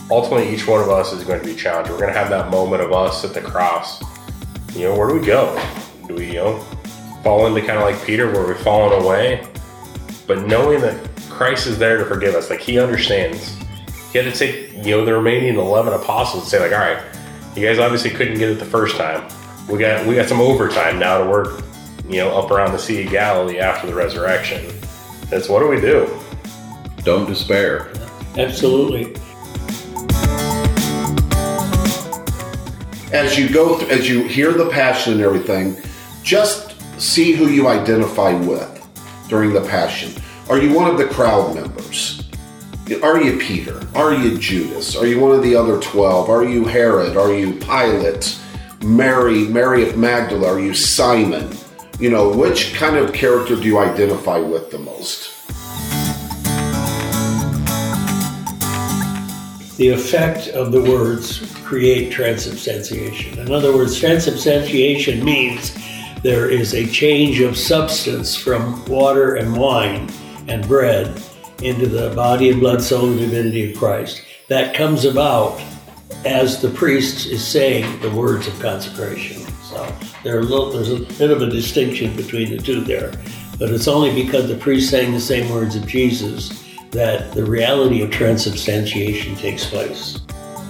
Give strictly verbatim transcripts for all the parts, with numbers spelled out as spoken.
ultimately each one of us is going to be challenged. We're going to have that moment of us at the cross. You know, where do we go? Do we, you know, fall into kind of like Peter where we've fallen away? But knowing that Christ is there to forgive us, like he understands. He had to take, you know, the remaining eleven apostles and say like, all right, you guys obviously couldn't get it the first time. We got we got some overtime now to work, you know, up around the Sea of Galilee after the resurrection. That's what do we do? Don't despair. Absolutely. As you go, th- as you hear the Passion and everything, just see who you identify with during the Passion. Are you one of the crowd members? Are you Peter? Are you Judas? Are you one of the other twelve? Are you Herod? Are you Pilate? Mary, Mary of Magdala? Are you Simon? You know, which kind of character do you identify with the most? The effect of the words create transubstantiation. In other words, transubstantiation means there is a change of substance from water and wine and bread into the body and blood, soul, and divinity of Christ. That comes about as the priest is saying the words of consecration. So there are little, there's a bit of a distinction between the two there, but it's only because the priest saying the same words of Jesus that the reality of transubstantiation takes place.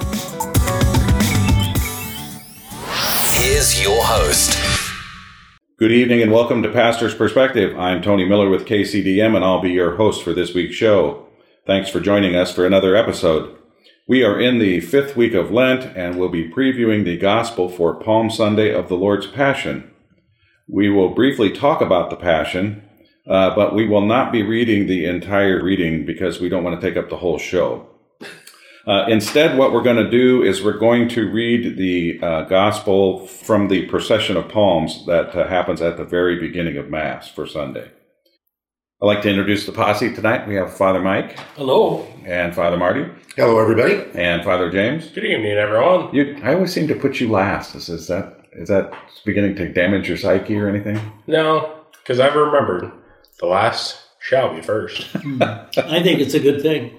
Here's your host. Good evening and welcome to Pastor's Perspective. I'm Tony Miller with K C D M and I'll be your host for this week's show. Thanks for joining us for another episode. We are in the fifth week of Lent and we'll be previewing the Gospel for Palm Sunday of the Lord's Passion. We will briefly talk about the Passion, uh, but we will not be reading the entire reading because we don't want to take up the whole show. Uh, instead, what we're going to do is we're going to read the uh, Gospel from the Procession of Palms that uh, happens at the very beginning of Mass for Sunday. I'd like to introduce the posse tonight. We have Father Mike. Hello. And Father Marty. Hello, everybody. And Father James. Good evening, everyone. You, I always seem to put you last. Is, is that is that beginning to damage your psyche or anything? No, because I've remembered the last shall be first. I think it's a good thing.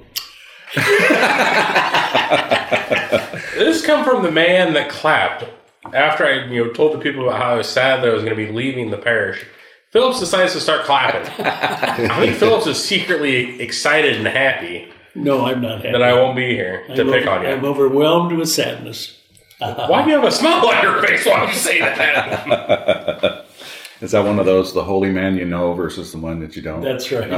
This come from the man that clapped after I, you know, told the people about how I was sad that I was going to be leaving the parish. Phillips decides to start clapping. I think Phillips is secretly excited and happy. No, I'm not happy. That I won't be here to I'm pick over, on you. I'm overwhelmed with sadness. Why do you have a smile on your face while you say that? Is that one of those, the holy man you know versus the one that you don't? That's right.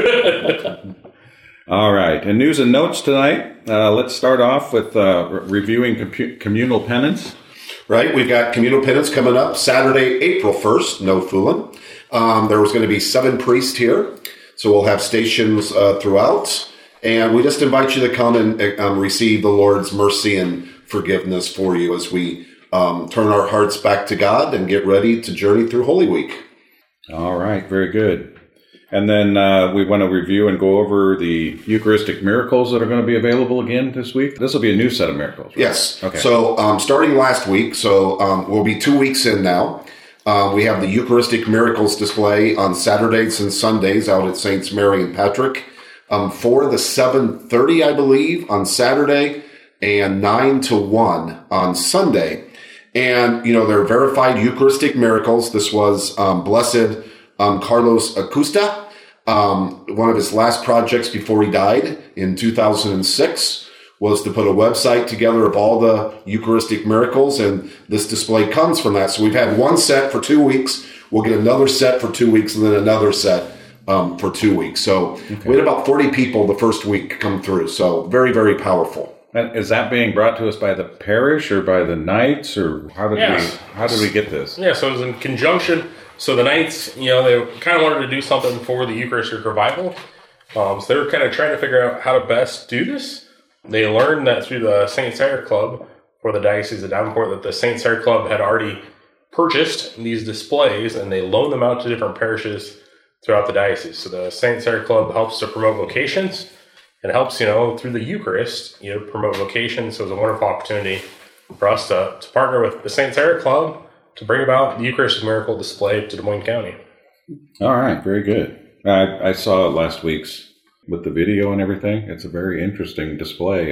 Okay. All right. And news and notes tonight. Uh, let's start off with uh, re- reviewing compu- communal penance. Right, we've got communal penance coming up Saturday, April first, no fooling. Um, there was going to be seven priests here, so we'll have stations uh, throughout. And we just invite you to come and um, receive the Lord's mercy and forgiveness for you as we um, turn our hearts back to God and get ready to journey through Holy Week. All right, very good. And then uh, we want to review and go over the Eucharistic miracles that are going to be available again this week. This will be a new set of miracles, right? Yes. Okay. So um, starting last week, so um, we'll be two weeks in now. Uh, we have the Eucharistic miracles display on Saturdays and Sundays out at Saints Mary and Patrick. Um, four to seven thirty, I believe, on Saturday, and nine to one on Sunday. And, you know, they're verified Eucharistic miracles. This was um, Blessed um, Carlos Acosta, um, one of his last projects before he died in two thousand six. Was to put a website together of all the Eucharistic miracles, and this display comes from that. So we've had one set for two weeks. We'll get another set for two weeks, and then another set um, for two weeks. So okay. We had about forty people the first week come through. So very, very powerful. And is that being brought to us by the parish or by the Knights, or how did yes. we how did we get this? Yeah, so it was in conjunction. So the Knights, you know, they kind of wanted to do something for the Eucharistic revival. Um, so they were kind of trying to figure out how to best do this. They learned that through the Saint Cyr Club for the Diocese of Davenport that the Saint Cyr Club had already purchased these displays and they loaned them out to different parishes throughout the diocese. So the Saint Cyr Club helps to promote vocations and helps, you know, through the Eucharist, you know, promote vocations. So it was a wonderful opportunity for us to, to partner with the Saint Cyr Club to bring about the Eucharistic miracle display to Des Moines County. All right, very good. I, I saw last week's with the video and everything. It's a very interesting display of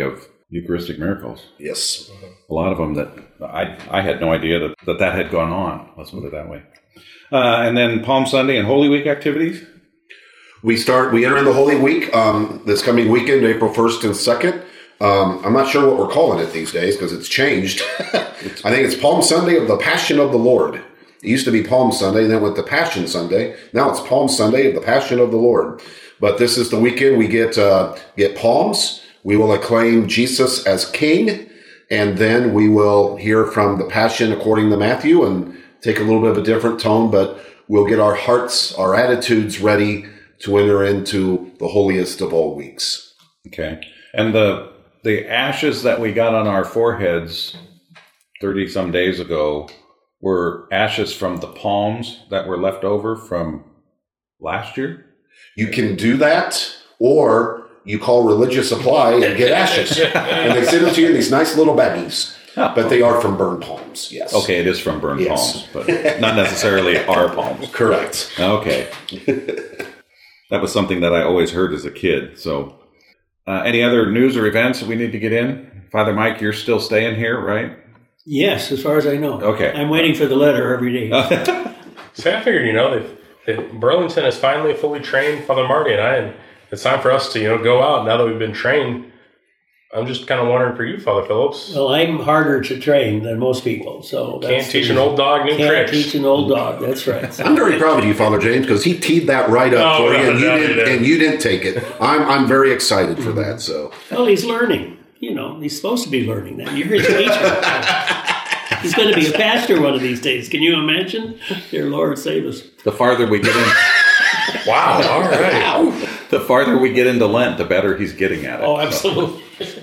Eucharistic miracles. Yes. A lot of them that I I had no idea that that, that had gone on. Let's put it that way. Uh, and then Palm Sunday and Holy Week activities. We start, we enter in the Holy Week um, this coming weekend, April first and second. Um, I'm not sure what we're calling it these days because it's changed. I think it's Palm Sunday of the Passion of the Lord. It used to be Palm Sunday, and then went to Passion Sunday. Now it's Palm Sunday of the Passion of the Lord. But this is the weekend we get uh, get palms. We will acclaim Jesus as King, and then we will hear from the Passion according to Matthew and take a little bit of a different tone, but we'll get our hearts, our attitudes ready to enter into the holiest of all weeks. Okay. And the the ashes that we got on our foreheads thirty some days ago were ashes from the palms that were left over from last year? You can do that, or you call Religious Supply and get ashes. And they send them to you in these nice little baggies. But they are from burned palms, yes. Okay, it is from burned Yes. palms, but not necessarily our palms. Correct. Okay. That was something that I always heard as a kid. So, uh, any other news or events that we need to get in? Father Mike, you're still staying here, right? Yes, as far as I know. Okay. I'm waiting for the letter every day. So I figured, you know, that, that Burlington has finally fully trained Father Marty and I, and it's time for us to, you know, go out now that we've been trained. I'm just kind of wondering for you, Father Phillips. Well, I'm harder to train than most people, so Can't that's teach the- an old dog new Can't tricks. teach an old dog. That's right. I'm very proud of you, Father James, because he teed that right up Oh, for you, no, and you no, you didn't, didn't. and you didn't take it. I'm I'm very excited for that. So Well, he's learning. You know, he's supposed to be learning that. You're his teacher. He's going to be a pastor one of these days. Can you imagine? Dear Lord, save us. The farther we get in, Wow, all right. the farther we get into Lent, the better he's getting at it. Oh, absolutely.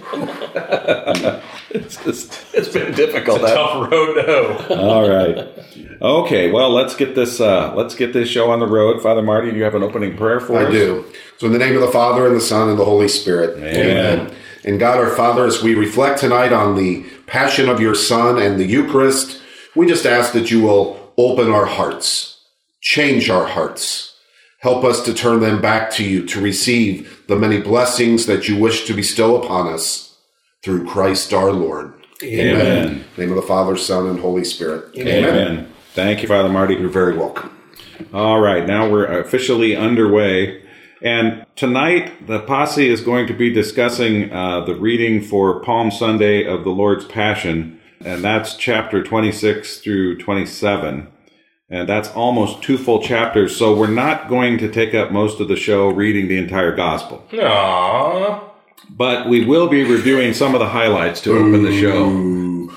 It's just, it's been difficult. It's a tough road to hoe. All right. Okay. Well, let's get this. Uh, let's get this show on the road. Father Marty, do you have an opening prayer for us? I do. So in the name of the Father, and the Son, and the Holy Spirit. Amen. And God our Father, as we reflect tonight on the passion of your Son and the Eucharist, we just ask that you will open our hearts, change our hearts, help us to turn them back to you, to receive the many blessings that you wish to bestow upon us through Christ our Lord. Amen. In the name of the Father, Son, and Holy Spirit. Amen. Thank you, Father Marty. You're very welcome. All right, now we're officially underway. And tonight, the posse is going to be discussing uh, the reading for Palm Sunday of the Lord's Passion, and that's chapter twenty-six through twenty-seven. And that's almost two full chapters, so we're not going to take up most of the show reading the entire gospel. Aww. But we will be reviewing some of the highlights to open the show.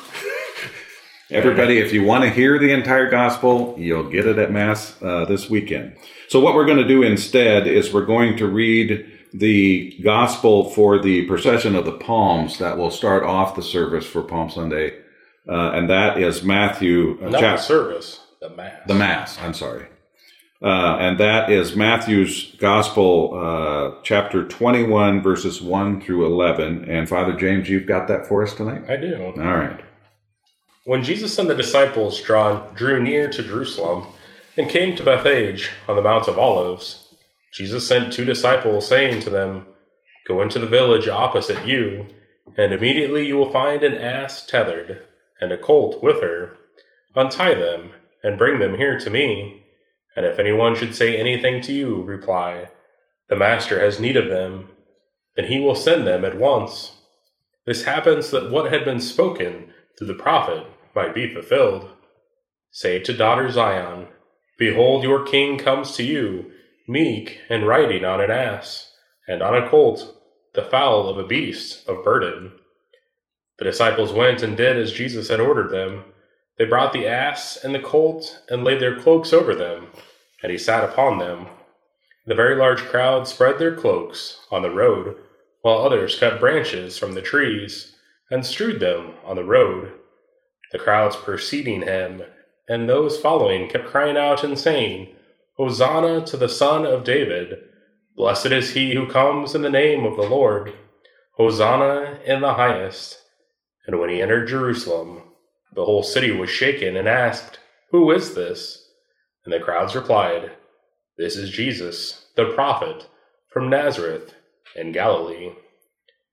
Everybody, if you want to hear the entire gospel, you'll get it at Mass uh, this weekend. So what we're going to do instead is we're going to read the gospel for the procession of the palms that will start off the service for Palm Sunday. Uh, and that is Matthew. Uh, Not chap- the service, the Mass. the Mass, I'm sorry. Uh, and that is Matthew's Gospel, uh, chapter twenty-one, verses one through eleven. And Father James, you've got that for us tonight? I do. All right. When Jesus and the disciples drawn, drew near to Jerusalem and came to Bethphage on the Mount of Olives, Jesus sent two disciples, saying to them, "Go into the village opposite you, and immediately you will find an ass tethered, and a colt with her. Untie them, and bring them here to me. And if anyone should say anything to you, reply, 'The Master has need of them,' then he will send them at once. This happens that what had been spoken through the prophet might be fulfilled. Say to daughter Zion, 'Behold, your king comes to you, meek and riding on an ass, and on a colt, the foal of a beast of burden.' The disciples went and did as Jesus had ordered them. They brought the ass and the colt and laid their cloaks over them, and he sat upon them. The very large crowd spread their cloaks on the road, while others cut branches from the trees and strewed them on the road. The crowds preceding him and those following kept crying out and saying, 'Hosanna to the Son of David! Blessed is he who comes in the name of the Lord! Hosanna in the highest!' And when he entered Jerusalem, the whole city was shaken and asked, 'Who is this?' And the crowds replied, 'This is Jesus, the prophet, from Nazareth in Galilee.'"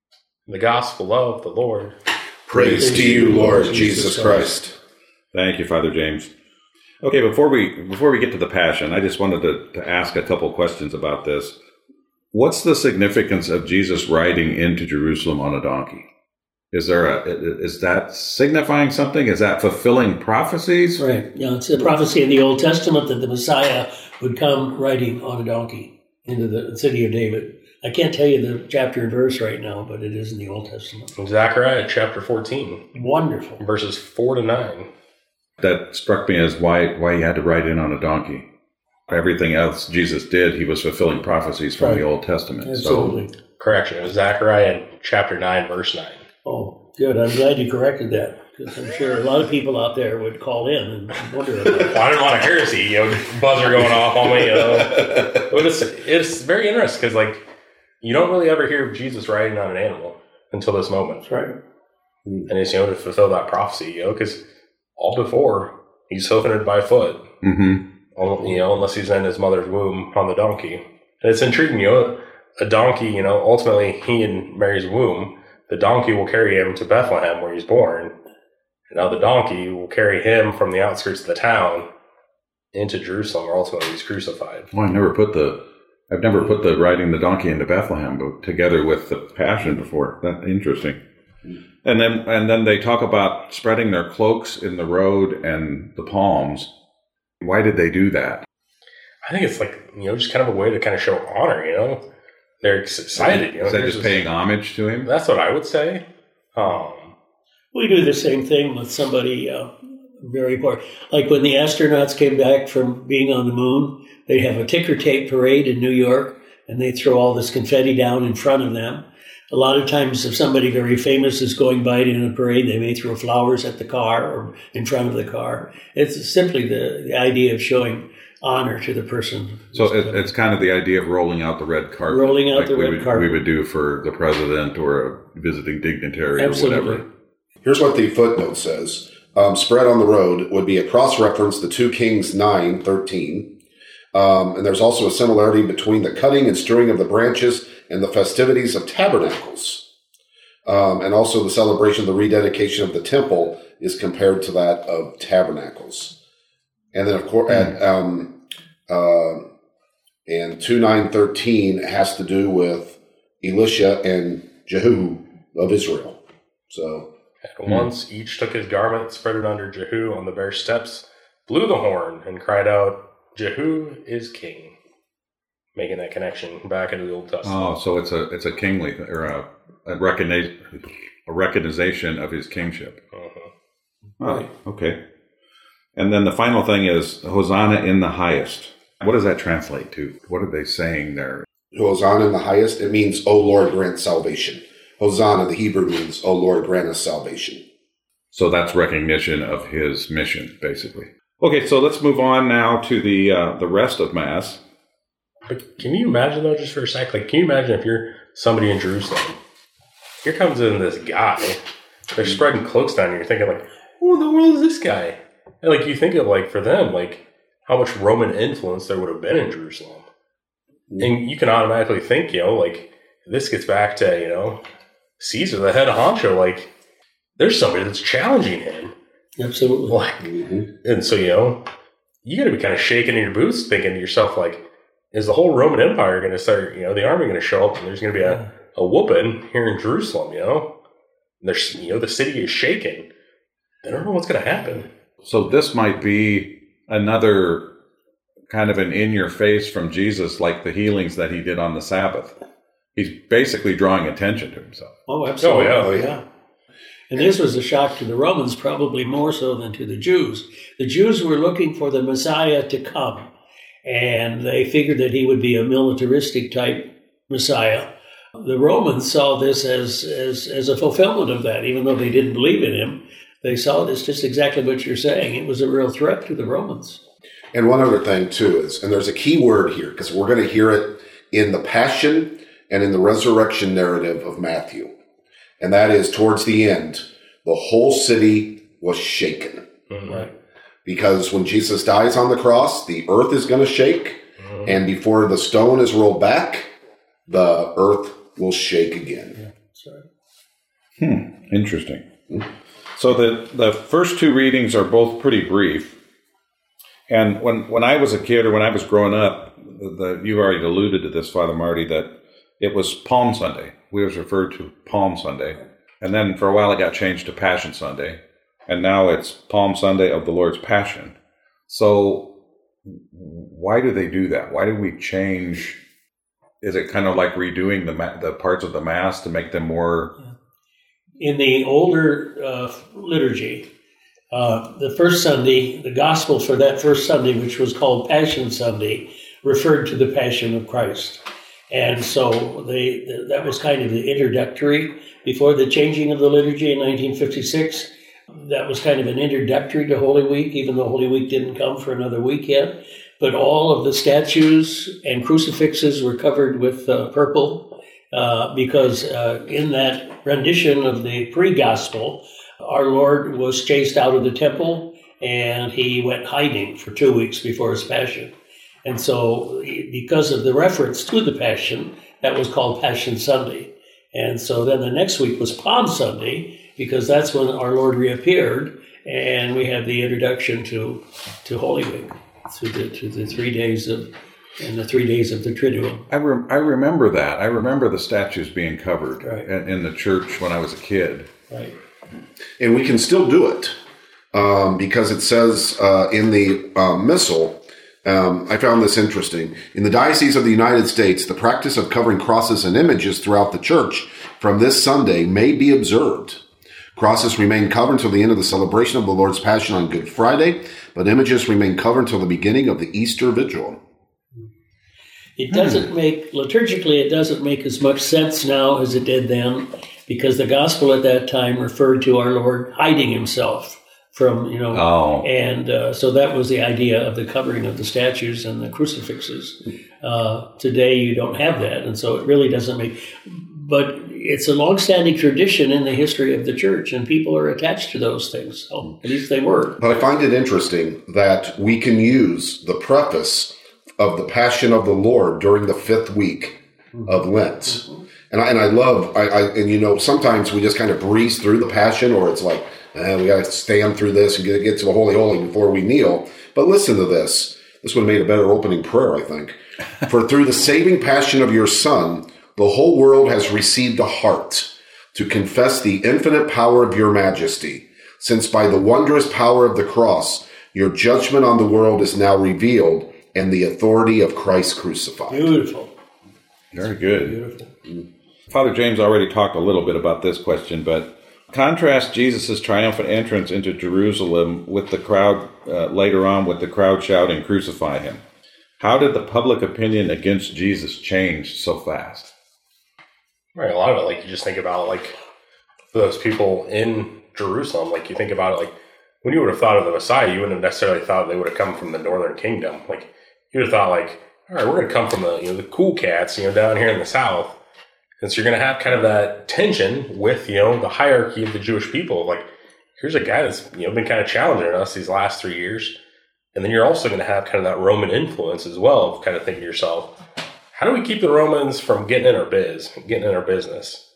The gospel of the Lord. Praise to you, Lord Jesus Christ. Thank you, Father James. Okay, before we before we get to the Passion, I just wanted to, to ask a couple questions about this. What's the significance of Jesus riding into Jerusalem on a donkey? Is there a is that signifying something? Is that fulfilling prophecies? Right. Yeah, it's a prophecy in the Old Testament that the Messiah would come riding on a donkey into the city of David. I can't tell you the chapter and verse right now, but it is in the Old Testament. Zechariah chapter fourteen. Wonderful. Verses four to nine. That struck me as why why he had to ride in on a donkey. Everything else Jesus did, he was fulfilling prophecies from Right. the Old Testament. Absolutely. So, Correction. It was Zechariah chapter nine, verse nine. Oh, good. I'm glad you corrected that, because I'm sure a lot of people out there would call in and wonder about it. Well, I didn't want a heresy, you know, buzzer going off on me. You know. But it's, it's very interesting because, like, you don't really ever hear of Jesus riding on an animal until this moment. That's right. And it's, you know, to fulfill that prophecy, you know, because all before, he's hoofing it by foot, mm-hmm. you know, unless he's in his mother's womb on the donkey. And it's intriguing, you know, a donkey, you know, ultimately he in Mary's womb, the donkey will carry him to Bethlehem where he's born. And now the donkey will carry him from the outskirts of the town into Jerusalem where ultimately he's crucified. Well, I never put the I've never put the riding the donkey into Bethlehem, but together with the Passion before. That's interesting. And then and then they talk about spreading their cloaks in the road and the palms. Why did they do that? I think it's like, you know, just kind of a way to kind of show honor, you know. They're excited, you know. Is that Here's just this- paying homage to him? That's what I would say. Um, We do the same thing with somebody uh, very poor. Like when the astronauts came back from being on the moon, they have a ticker tape parade in New York, and they throw all this confetti down in front of them. A lot of times, if somebody very famous is going by in a parade, they may throw flowers at the car or in front of the car. It's simply the, the idea of showing honor to the person. So it, it's kind of the idea of rolling out the red carpet. Rolling out like the we red would, carpet. we would do for the president or a visiting dignitary Absolutely. or whatever. Here's what the footnote says. Um, spread on the road would be a cross-reference to two Kings nine thirteen. Um, and there's also a similarity between the cutting and strewing of the branches and the festivities of tabernacles. Um, and also the celebration of the rededication of the temple is compared to that of tabernacles. And then, of course, at, um, uh, and two nine thirteen has to do with Elisha and Jehu of Israel. So... At once each took his garment, spread it under Jehu on the bare steps, blew the horn, and cried out, Jehu is king. Making that connection back into the Old Testament. Oh, so it's a it's a kingly or a a, recognize, a recognition of his kingship. Uh-huh. Oh, okay. And then the final thing is Hosanna in the highest. What does that translate to? What are they saying there? Hosanna in the highest, it means, O Lord, grant salvation. Hosanna, the Hebrew means, O Lord, grant us salvation. So that's recognition of his mission, basically. Okay, so let's move on now to the uh, the rest of Mass. But can you imagine, though, just for a sec, like, can you imagine if you're somebody in Jerusalem? Here comes in this guy. They're spreading cloaks down, and you're thinking, like, who in the world is this guy? And, like, you think of, like, for them, like, how much Roman influence there would have been in Jerusalem. And you can automatically think, you know, like, this gets back to, you know, Caesar, the head honcho, like, there's somebody that's challenging him. Absolutely. Like, Mm-hmm. and so, you know, you got to be kind of shaking in your boots, thinking to yourself, like, is the whole Roman Empire going to start, you know, the army going to show up and there's going to be a, a whooping here in Jerusalem, you know? And there's, you know, the city is shaking. I don't know what's going to happen. So this might be another kind of an in-your-face from Jesus, like the healings that he did on the Sabbath. He's basically drawing attention to himself. Oh, absolutely. Oh, yeah. yeah. And this was a shock to the Romans, probably more so than to the Jews. The Jews were looking for the Messiah to come, and they figured that he would be a militaristic type Messiah. The Romans saw this as, as, as a fulfillment of that, even though they didn't believe in him. They saw this just exactly what you're saying. It was a real threat to the Romans. And one other thing, too, is, and there's a key word here, because we're going to hear it in the Passion and in the resurrection narrative of Matthew. And that is, towards the end, the whole city was shaken. Mm-hmm. Right. Because when Jesus dies on the cross, the earth is going to shake. Mm-hmm. And before the stone is rolled back, the earth will shake again. Yeah, that's right. Hmm. Interesting. So the, the first two readings are both pretty brief. And when, when I was a kid or when I was growing up, the, you already alluded to this, Father Marty, that it was Palm Sunday. We was referred to Palm Sunday. And then for a while it got changed to Passion Sunday. And now it's Palm Sunday of the Lord's Passion. So why do they do that? Why do we change? Is it kind of like redoing the ma- the parts of the Mass to make them more... In the older uh, liturgy, uh, the first Sunday, the gospel for that first Sunday, which was called Passion Sunday, referred to the Passion of Christ. And so they, that was kind of the introductory. Before the changing of the liturgy in nineteen fifty-six, that was kind of an introductory to Holy Week, even though Holy Week didn't come for another week yet. But all of the statues and crucifixes were covered with uh, purple. Uh, because uh, in that rendition of the pre-gospel, our Lord was chased out of the temple and he went hiding for two weeks before his passion. And so because of the reference to the passion, that was called Passion Sunday. And so then the next week was Palm Sunday, because that's when our Lord reappeared, and we have the introduction to, to Holy Week, to the, to the three days of And the three days of the Triduum. I, re- I remember that. I remember the statues being covered right. in, in the church when I was a kid. Right. And we can still do it um, because it says uh, in the uh, Missal, um, I found this interesting. In the Diocese of the United States, the practice of covering crosses and images throughout the church from this Sunday may be observed. Crosses remain covered until the end of the celebration of the Lord's Passion on Good Friday, but images remain covered until the beginning of the Easter Vigil. It doesn't make, liturgically, it doesn't make as much sense now as it did then, because the gospel at that time referred to our Lord hiding himself from, you know, oh. and uh, so that was the idea of the covering of the statues and the crucifixes. Uh, today you don't have that, and so it really doesn't make, but it's a long-standing tradition in the history of the church, and people are attached to those things. So at least they were. But I find it interesting that we can use the preface of the Passion of the Lord during the fifth week of Lent. Mm-hmm. And I, and I love, I, I, and you know, sometimes we just kind of breeze through the Passion, or it's like, eh, we got to stand through this and get, get to the Holy Holy before we kneel. But listen to this. This would have made a better opening prayer, I think. For through the saving passion of your Son, the whole world has received a heart to confess the infinite power of your majesty, since by the wondrous power of the cross, your judgment on the world is now revealed, and the authority of Christ crucified. Beautiful. Very good. Beautiful. Father James already talked a little bit about this question, but contrast Jesus' triumphant entrance into Jerusalem with the crowd, uh, later on with the crowd shouting, "Crucify him." How did the public opinion against Jesus change so fast? Right, a lot of it, like, you just think about, like, those people in Jerusalem, like, you think about it, like, when you would have thought of the Messiah, you wouldn't have necessarily thought they would have come from the northern kingdom. Like, you would have thought, like, all right, we're going to come from the, you know, the cool cats, you know, down here in the south. And so you're going to have kind of that tension with, you know, the hierarchy of the Jewish people. Like, here's a guy that's, you know, been kind of challenging us these last three years. And then you're also going to have kind of that Roman influence as well, of kind of thinking to yourself, how do we keep the Romans from getting in our biz, getting in our business?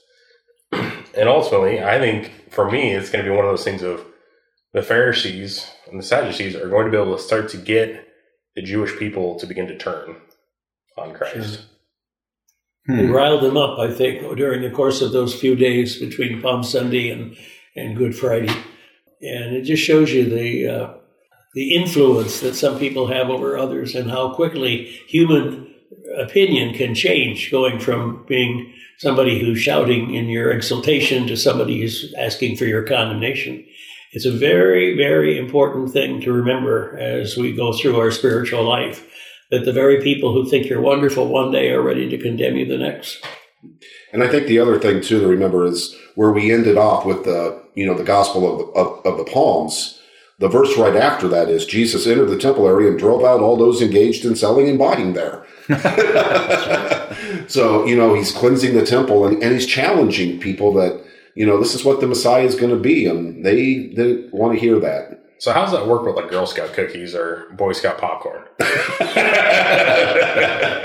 And ultimately, I think, for me, it's going to be one of those things of the Pharisees and the Sadducees are going to be able to start to get the Jewish people to begin to turn on Christ. Sure. It riled them up, I think, during the course of those few days between Palm Sunday and, and Good Friday. And it just shows you the uh, the influence that some people have over others, and how quickly human opinion can change, going from being somebody who's shouting in your exultation to somebody who's asking for your condemnation. It's a very, very important thing to remember as we go through our spiritual life, that the very people who think you're wonderful one day are ready to condemn you the next. And I think the other thing, too, to remember is where we ended off with the, you know, the Gospel of the, of, of the Palms. The verse right after that is, Jesus entered the temple area and drove out all those engaged in selling and buying there. So, you know, he's cleansing the temple, and, and he's challenging people that, you know, this is what the Messiah is going to be, and they didn't want to hear that. So how does that work with, like, Girl Scout cookies or Boy Scout popcorn?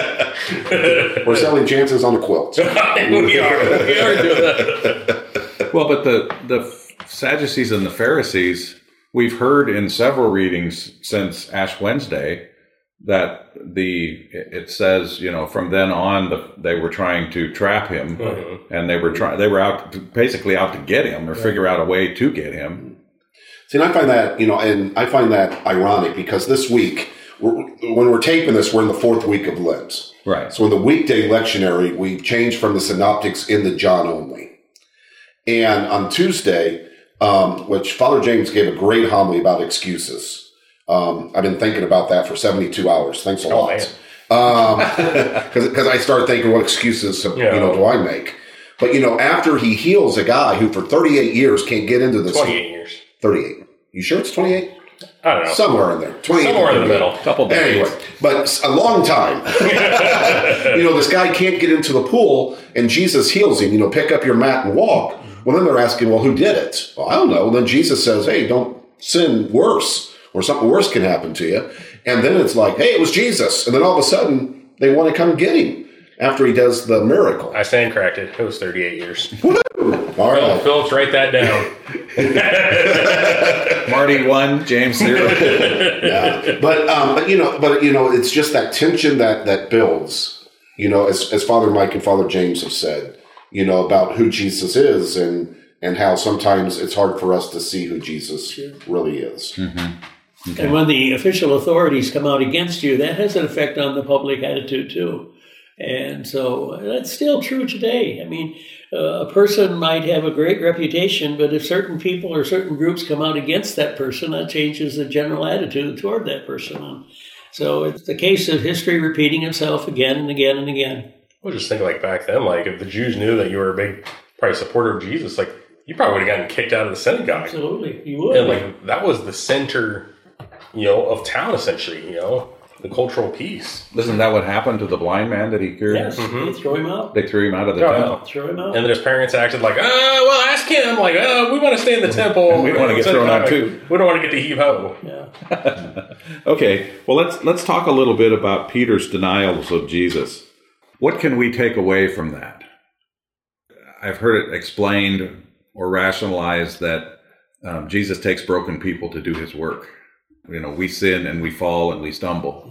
We're selling chances on the quilts. we are. We are doing that. Well, but the, the Sadducees and the Pharisees, we've heard in several readings since Ash Wednesday that the it says, you know, from then on the, they were trying to trap him, mm-hmm. and they were trying they were out to, basically out to get him or right. figure out a way to get him. See, and I find that, you know, and I find that ironic because this week, we're, when we're taping this, we're in the fourth week of Lent. Right. So in the weekday lectionary, we've changed from the synoptics into John only. And on Tuesday, um, which Father James gave a great homily about excuses. Um, I've been thinking about that for seventy-two hours. Thanks a lot. Because um, I started thinking, what excuses, yeah. you know, do I make? But, you know, after he heals a guy who for thirty-eight years can't get into this. twenty-eight years. thirty-eight. You sure it's twenty-eight? I don't know. Somewhere in there. twenty-eight. Somewhere in the middle. Couple days. Anyway, but a long time. You know, this guy can't get into the pool and Jesus heals him. You know, pick up your mat and walk. Well, then they're asking, well, who did it? Well, I don't know. Then Jesus says, hey, don't sin worse. Or something worse can happen to you. And then it's like, hey, it was Jesus. And then all of a sudden, they want to come get him after he does the miracle. I stand corrected. It was thirty-eight years. Woo! All right. Phillips, write that down. Marty one, James zero. Yeah. But, um, but, you know, but, you know, it's just that tension that, that builds, you know, as, as Father Mike and Father James have said, you know, about who Jesus is and, and how sometimes it's hard for us to see who Jesus sure. really is. Mm-hmm. Okay. And when the official authorities come out against you, that has an effect on the public attitude too. And so that's still true today. I mean, uh, a person might have a great reputation, but if certain people or certain groups come out against that person, that changes the general attitude toward that person. And so it's the case of history repeating itself again and again and again. Well, just think like back then, like if the Jews knew that you were a big, probably supporter of Jesus, like you probably would have gotten kicked out of the synagogue. Absolutely, you would. And like that was the center, you know, of town essentially. You know, the cultural piece. Isn't that what happened to the blind man that he cured? Yes, mm-hmm. They threw him out. They threw him out of the oh, temple. Yeah. Threw him out. And then his parents acted like, oh, well, ask him. Like, oh, we want to stay in the temple. And we don't want to get thrown out too. We don't want to get to heave ho. Yeah. Okay, well, let's let's talk a little bit about Peter's denials of Jesus. What can we take away from that? I've heard it explained or rationalized that um, Jesus takes broken people to do his work. You know, we sin and we fall and we stumble.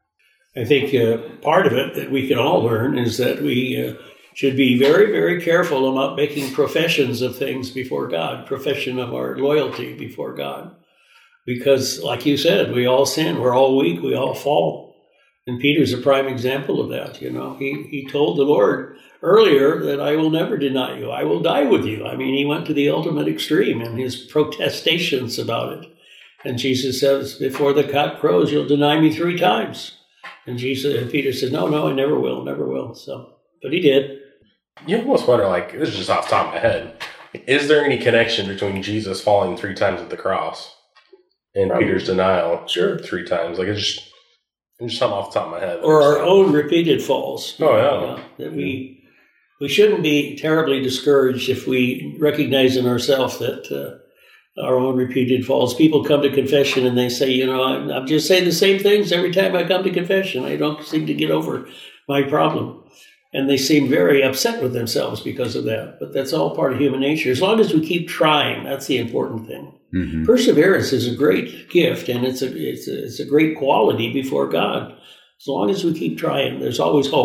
I think uh, part of it that we can all learn is that we uh, should be very, very careful about making professions of things before God, profession of our loyalty before God. Because, like you said, we all sin, we're all weak, we all fall. And Peter's a prime example of that, you know. He he told the Lord earlier that I will never deny you, I will die with you. I mean, he went to the ultimate extreme in his protestations about it. And Jesus says, before the cock crows, you'll deny me three times. And Jesus and Peter said, no, no, I never will, never will. So, but he did. You almost wonder, like, this is just off the top of my head, is there any connection between Jesus falling three times at the cross and Probably. Peter's denial sure. three times? Like, it's just, it's just something off the top of my head. Or our own repeated falls. Oh, yeah. You know, that we, we shouldn't be terribly discouraged if we recognize in ourselves that uh, our own repeated falls. People come to confession and they say, you know, I'm, I'm just saying the same things every time I come to confession. I don't seem to get over my problem. And they seem very upset with themselves because of that. But that's all part of human nature. As long as we keep trying, that's the important thing. Mm-hmm. Perseverance is a great gift, and it's a, it's a it's a great quality before God. As long as we keep trying, there's always hope.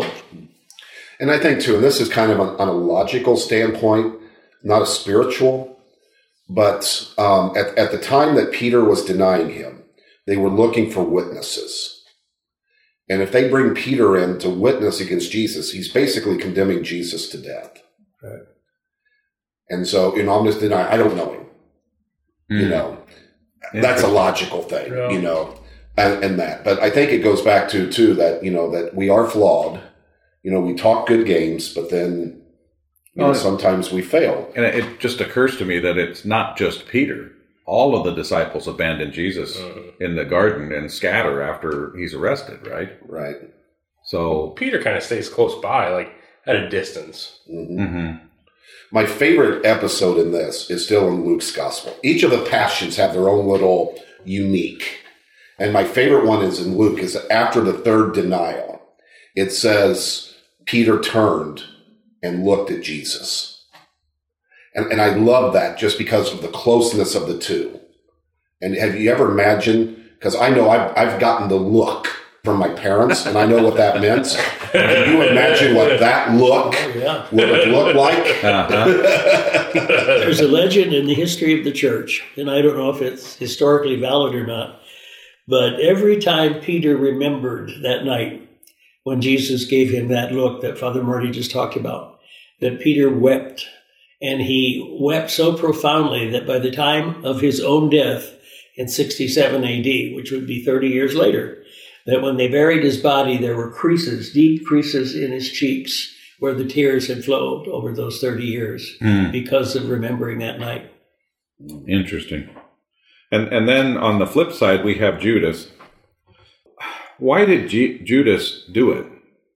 And I think, too, and this is kind of on a logical standpoint, not a spiritual, but um, at, at the time that Peter was denying him, they were looking for witnesses. And if they bring Peter in to witness against Jesus, he's basically condemning Jesus to death. Right. And so, you know, I'm just denying, I don't know him. Mm. You know, that's a logical thing, yeah. you know, and, and that. But I think it goes back to, too, that, you know, that we are flawed. You know, we talk good games, but then, you know, oh, sometimes we fail. And it just occurs to me that it's not just Peter. All of the disciples abandon Jesus mm-hmm. in the garden and scatter after he's arrested, right? Right. So Peter kind of stays close by, like at a distance. Mm-hmm. Mm-hmm. My favorite episode in this is still in Luke's gospel. Each of the passions have their own little unique. And my favorite one is in Luke, is after the third denial. It says, Peter turned and looked at Jesus. And, and I love that just because of the closeness of the two. And have you ever imagined, because I know I've, I've gotten the look from my parents, and I know what that meant. Can you imagine what that look Oh, yeah. would have looked like? Uh-huh. There's a legend in the history of the church, and I don't know if it's historically valid or not, but every time Peter remembered that night when Jesus gave him that look that Father Marty just talked about, that Peter wept. And he wept so profoundly that by the time of his own death in sixty-seven A D, which would be thirty years later, that when they buried his body, there were creases, deep creases in his cheeks where the tears had flowed over those thirty years Mm. because of remembering that night. Interesting. And and then on the flip side, we have Judas. Why did G- Judas do it?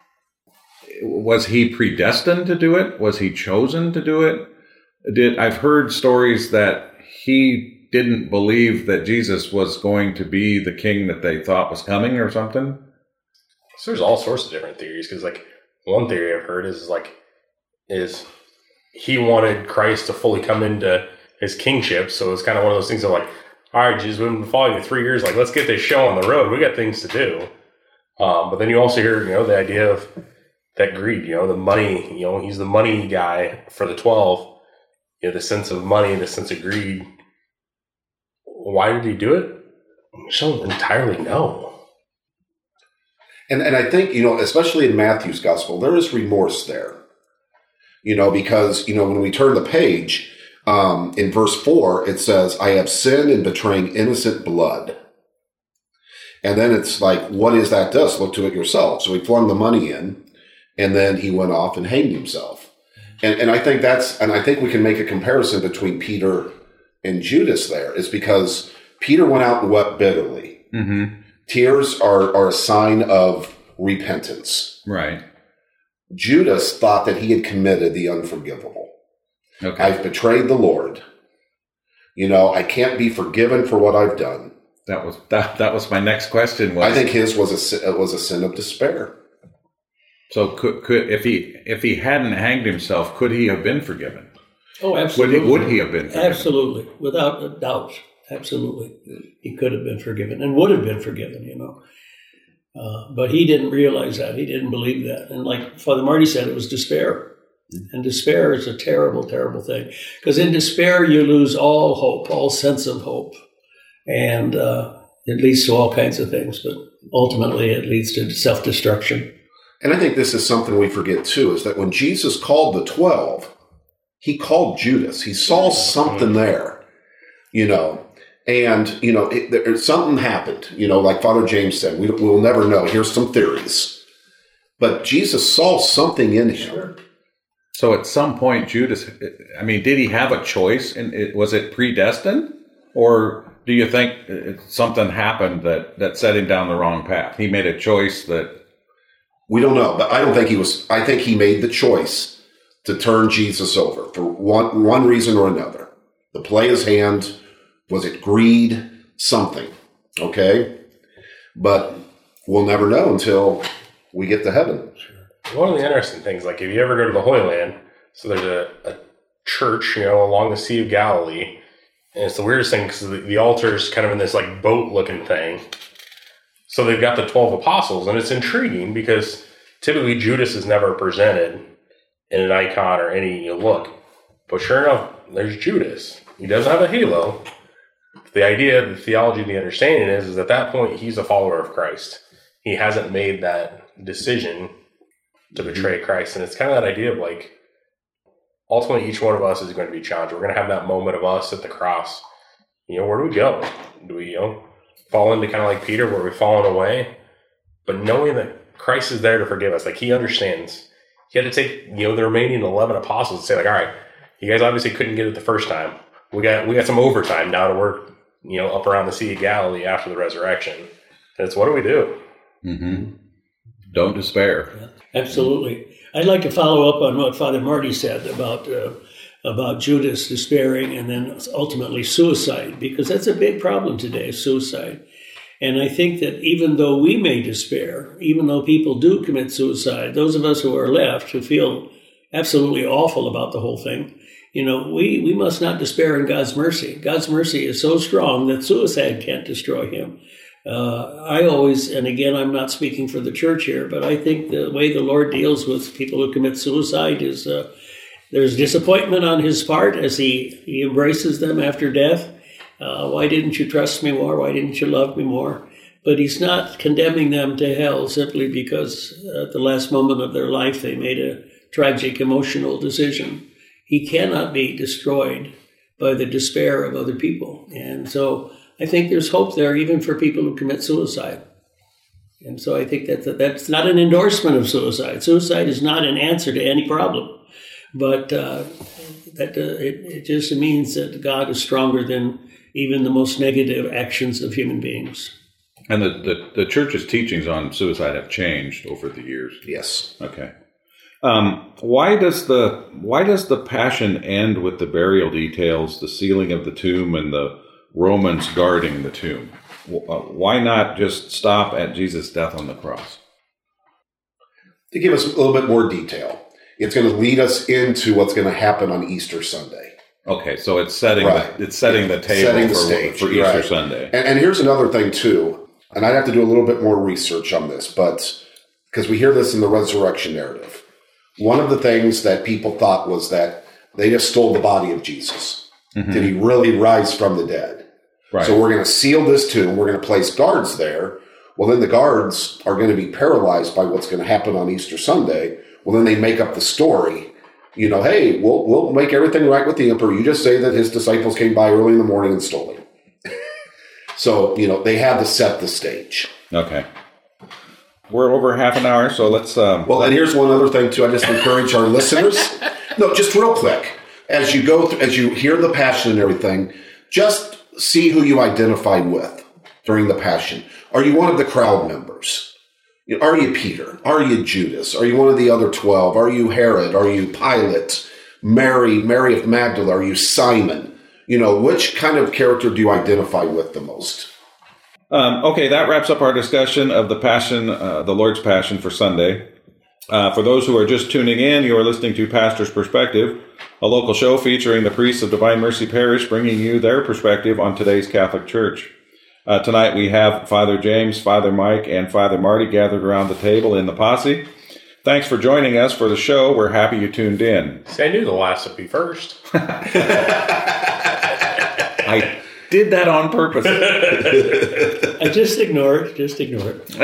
Was he predestined to do it? Was he chosen to do it? Did I've heard stories that he didn't believe that Jesus was going to be the king that they thought was coming or something? So there's all sorts of different theories, because like one theory I've heard is like is he wanted Christ to fully come into his kingship, so it's kind of one of those things of like, all right, Jesus, we've been following you three years, like let's get this show on the road. We got things to do. Um, but then you also hear, you know, the idea of that greed, you know, the money, you know, he's the money guy for the twelve. You know, the sense of money, the sense of greed. Why did he do it? I don't entirely know. And and I think, you know, especially in Matthew's gospel, there is remorse there. You know, because, you know, when we turn the page, um, in verse four, it says, I have sinned in betraying innocent blood. And then it's like, what is that dust? Look to it yourself. So he flung the money in, and then he went off and hanged himself. And, and I think that's, and I think we can make a comparison between Peter and Judas there, is because Peter went out and wept bitterly. Mm-hmm. Tears are, are a sign of repentance. Right. Judas thought that he had committed the unforgivable. Okay. I've betrayed the Lord. You know, I can't be forgiven for what I've done. That was that. That was my next question. Was I think his was a sin- was a sin of despair. so. Could could if he if he hadn't hanged himself, could he have been forgiven? Oh, Would absolutely. he, would he have been forgiven? Absolutely, without a doubt. Absolutely. He could have been forgiven and would have been forgiven, you know. Uh, but he didn't realize that. He didn't believe that. And like Father Marty said, it was despair. And despair is a terrible, terrible thing. Because in despair, you lose all hope, all sense of hope. And uh, it leads to all kinds of things. But ultimately, it leads to self-destruction. And I think this is something we forget too, is that when Jesus called the twelve, he called Judas. He saw something there, you know. And, you know, it, there, something happened, you know, like Father James said, we, we'll never know. Here's some theories. But Jesus saw something in him. Sure. So at some point, Judas, I mean, did he have a choice? And it, was it predestined? Or do you think it, something happened that, that set him down the wrong path? He made a choice that... We don't know, but I don't think he was, I think he made the choice to turn Jesus over for one, one reason or another. To play his hand. Was it greed? Something. Okay? But we'll never know until we get to heaven. One of the interesting things, like if you ever go to the Holy Land, so there's a, a church, you know, along the Sea of Galilee, and it's the weirdest thing because the, the altar is kind of in this like boat-looking thing. So they've got the twelve apostles, and it's intriguing because typically Judas is never presented in an icon or any look. But sure enough, there's Judas. He doesn't have a halo. The idea, the theology, the understanding is, is at that point, he's a follower of Christ. He hasn't made that decision to betray Christ. And it's kind of that idea of like, ultimately, each one of us is going to be challenged. We're going to have that moment of us at the cross. You know, where do we go? Do we, you know, fall into kind of like Peter, where we've fallen away? But knowing that Christ is there to forgive us, like he understands. He had to take, you know, the remaining eleven apostles and say like, all right, you guys obviously couldn't get it the first time. We got we got some overtime now to work, you know, up around the Sea of Galilee after the resurrection. And it's what do we do? Mm-hmm. Don't despair. Yeah, absolutely. I'd like to follow up on what Father Marty said about uh, about Judas despairing and then ultimately suicide, because that's a big problem today, suicide. And I think that even though we may despair, even though people do commit suicide, those of us who are left who feel absolutely awful about the whole thing, You know, we, we must not despair in God's mercy. God's mercy is so strong that suicide can't destroy him. Uh, I always, and again, I'm not speaking for the church here, but I think the way the Lord deals with people who commit suicide is uh, there's disappointment on his part as he, he embraces them after death. Uh, why didn't you trust me more? Why didn't you love me more? But he's not condemning them to hell simply because at the last moment of their life they made a tragic emotional decision. He cannot be destroyed by the despair of other people. And so I think there's hope there even for people who commit suicide. And so I think that that's not an endorsement of suicide. Suicide is not an answer to any problem. But uh, that uh, it, it just means that God is stronger than even the most negative actions of human beings. And the, the, the church's teachings on suicide have changed over the years. Yes. Okay. Um, why does the why does the Passion end with the burial details, the sealing of the tomb, and the Romans guarding the tomb? Why not just stop at Jesus' death on the cross? To give us a little bit more detail, it's going to lead us into what's going to happen on Easter Sunday. Okay, so it's setting right. the, it's setting the table setting the for, stage, for Easter right. Sunday. And, and here's another thing too, and I'd have to do a little bit more research on this, but because we hear this in the resurrection narrative. One of the things that people thought was that they just stole the body of Jesus. Mm-hmm. Did he really rise from the dead? Right. So we're going to seal this tomb. We're going to place guards there. Well, then the guards are going to be paralyzed by what's going to happen on Easter Sunday. Well, then they make up the story. You know, hey, we'll we'll make everything right with the emperor. You just say that his disciples came by early in the morning and stole him. So, you know, they had to set the stage. Okay. We're over half an hour, so let's... Um, well, and here's one other thing, too. I just encourage our listeners. No, just real quick. As you go, through, as you hear the Passion and everything, just see who you identify with during the Passion. Are you one of the crowd members? Are you Peter? Are you Judas? Are you one of the other twelve? Are you Herod? Are you Pilate? Mary, Mary of Magdala? Are you Simon? You know, which kind of character do you identify with the most? Um, okay, that wraps up our discussion of the Passion, uh, the Lord's Passion for Sunday. Uh, for those who are just tuning in, you are listening to Pastor's Perspective, a local show featuring the priests of Divine Mercy Parish, bringing you their perspective on today's Catholic Church. Uh, tonight we have Father James, Father Mike, and Father Marty gathered around the table in the posse. Thanks for joining us for the show. We're happy you tuned in. See, I knew the last would be first. I did that on purpose. I just ignore it. Just ignore it.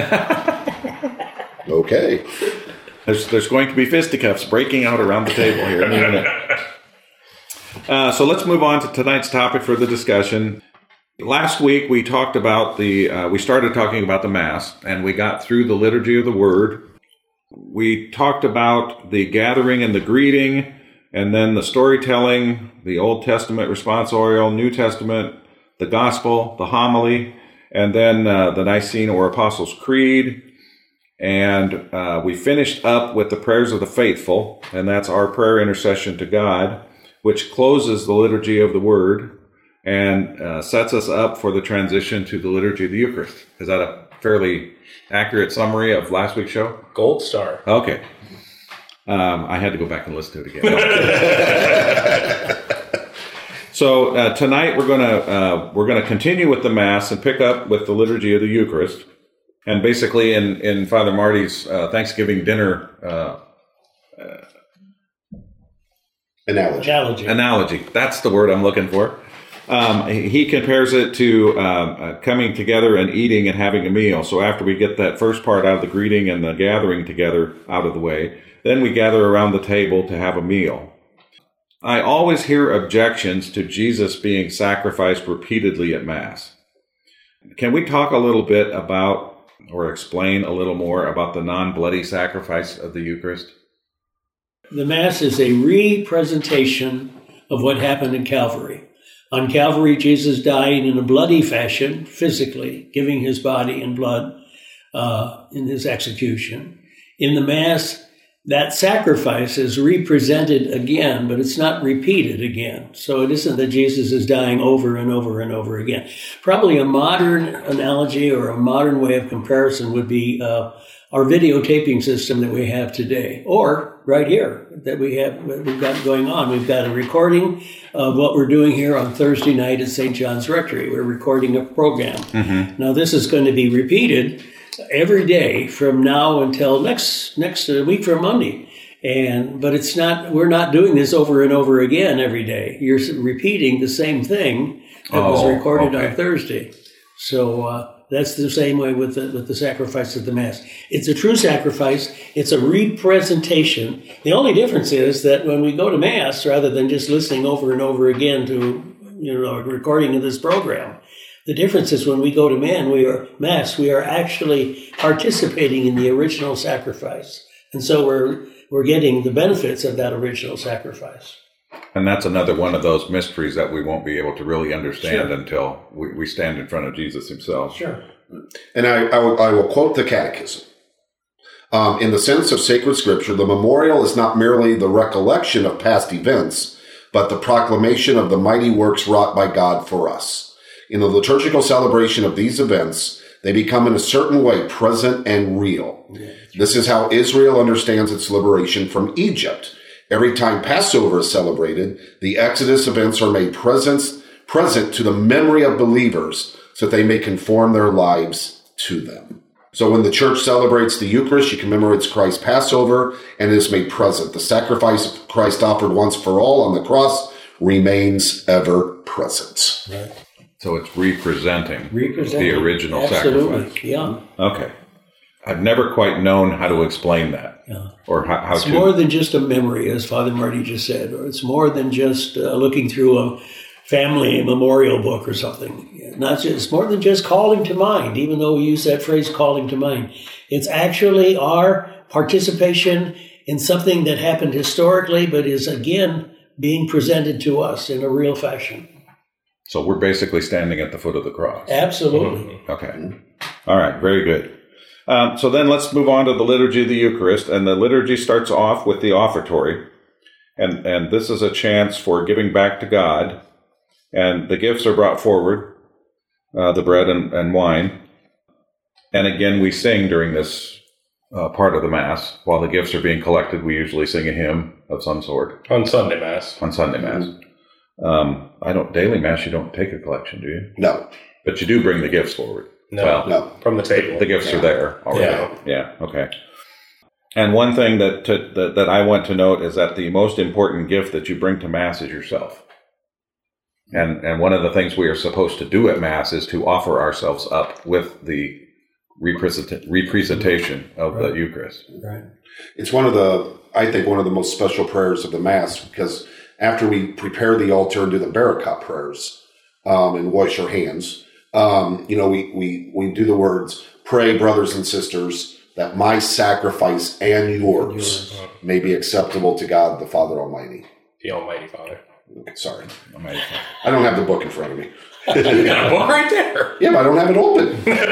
Okay. There's there's going to be fisticuffs breaking out around the table here in a minute. Uh, so let's move on to tonight's topic for the discussion. Last week we talked about the, uh, we started talking about the Mass, and we got through the Liturgy of the Word. We talked about the gathering and the greeting, and then the storytelling, the Old Testament responsorial, New Testament, the Gospel, the homily, and then uh, the Nicene or Apostles' Creed. And uh, we finished up with the prayers of the faithful, and that's our prayer intercession to God, which closes the Liturgy of the Word and uh, sets us up for the transition to the Liturgy of the Eucharist. Is that a fairly accurate summary of last week's show? Gold star. Okay. Um, I had to go back and listen to it again. So uh, tonight we're going to uh, we're going to continue with the Mass and pick up with the Liturgy of the Eucharist. And basically, in, in Father Marty's uh, Thanksgiving dinner uh, uh, analogy. Analogy. analogy, that's the word I'm looking for. Um, he compares it to um, uh, coming together and eating and having a meal. So after we get that first part out of the greeting and the gathering together out of the way, then we gather around the table to have a meal. I always hear objections to Jesus being sacrificed repeatedly at Mass. Can we talk a little bit about or explain a little more about the non-bloody sacrifice of the Eucharist? The Mass is a re-presentation of what happened in Calvary. On Calvary, Jesus died in a bloody fashion, physically, giving his body and blood uh, in his execution. In the Mass, that sacrifice is represented again, but it's not repeated again. So it isn't that Jesus is dying over and over and over again. Probably a modern analogy or a modern way of comparison would be uh, our videotaping system that we have today, or right here that we have, we've got going on. We've got a recording of what we're doing here on Thursday night at Saint John's Rectory. We're recording a program. Mm-hmm. Now, this is going to be repeated every day from now until next next week from Monday. And but it's not. We're not doing this over and over again every day. You're repeating the same thing that Oh, was recorded okay. on Thursday. So uh, that's the same way with the with the sacrifice of the Mass. It's a true sacrifice. It's a representation. The only difference is that when we go to Mass, rather than just listening over and over again to you know a recording of this program, the difference is when we go to man, we are Mass. We are actually participating in the original sacrifice, and so we're we're getting the benefits of that original sacrifice. And that's another one of those mysteries that we won't be able to really understand Sure. until we, we stand in front of Jesus himself. Sure. And I, I, will, I will quote the Catechism. Um, in the sense of sacred scripture, the memorial is not merely the recollection of past events, but the proclamation of the mighty works wrought by God for us. In the liturgical celebration of these events, they become in a certain way present and real. Yeah. This is how Israel understands its liberation from Egypt. Every time Passover is celebrated, the Exodus events are made present, present to the memory of believers so that they may conform their lives to them. So when the church celebrates the Eucharist, she commemorates Christ's Passover and is made present. The sacrifice of Christ offered once for all on the cross remains ever present. Right. So it's representing, Representing the original Absolutely. sacrifice. Yeah. Okay. I've never quite known how to explain that. Yeah. Or how, how It's to. more than just a memory, as Father Marty just said, or it's more than just uh, looking through a family memorial book or something. Not just, it's more than just calling to mind, even though we use that phrase, calling to mind. It's actually our participation in something that happened historically, but is again being presented to us in a real fashion. So we're basically standing at the foot of the cross. Absolutely. Okay. All right. Very good. Um, so then let's move on to the liturgy of the Eucharist. And the liturgy starts off with the offertory. And, and this is a chance for giving back to God. And the gifts are brought forward, uh, the bread and, and wine. And again, we sing during this uh, part of the Mass. While the gifts are being collected, we usually sing a hymn of some sort. On Sunday Mass. On Sunday Mass. Um, I don't, daily Mass, you don't take a collection, do you? No. But you do bring the gifts forward. No, well, no. From the table. The gifts Yeah. are there already. Yeah. Yeah. Okay. And one thing that, to, that that I want to note is that the most important gift that you bring to Mass is yourself. And and one of the things we are supposed to do at Mass is to offer ourselves up with the represent, representation of Right. the Eucharist. Right. It's one of the, I think, one of the most special prayers of the Mass, because after we prepare the altar and do the Barakat prayers um, and wash our hands, um, you know, we, we, we do the words, pray, brothers and sisters, that my sacrifice and yours Yours. may be acceptable to God the Father Almighty. The Almighty Father. Sorry. Amazing. I don't have the book in front of me. You got a book right there. Yeah, but I don't have it open.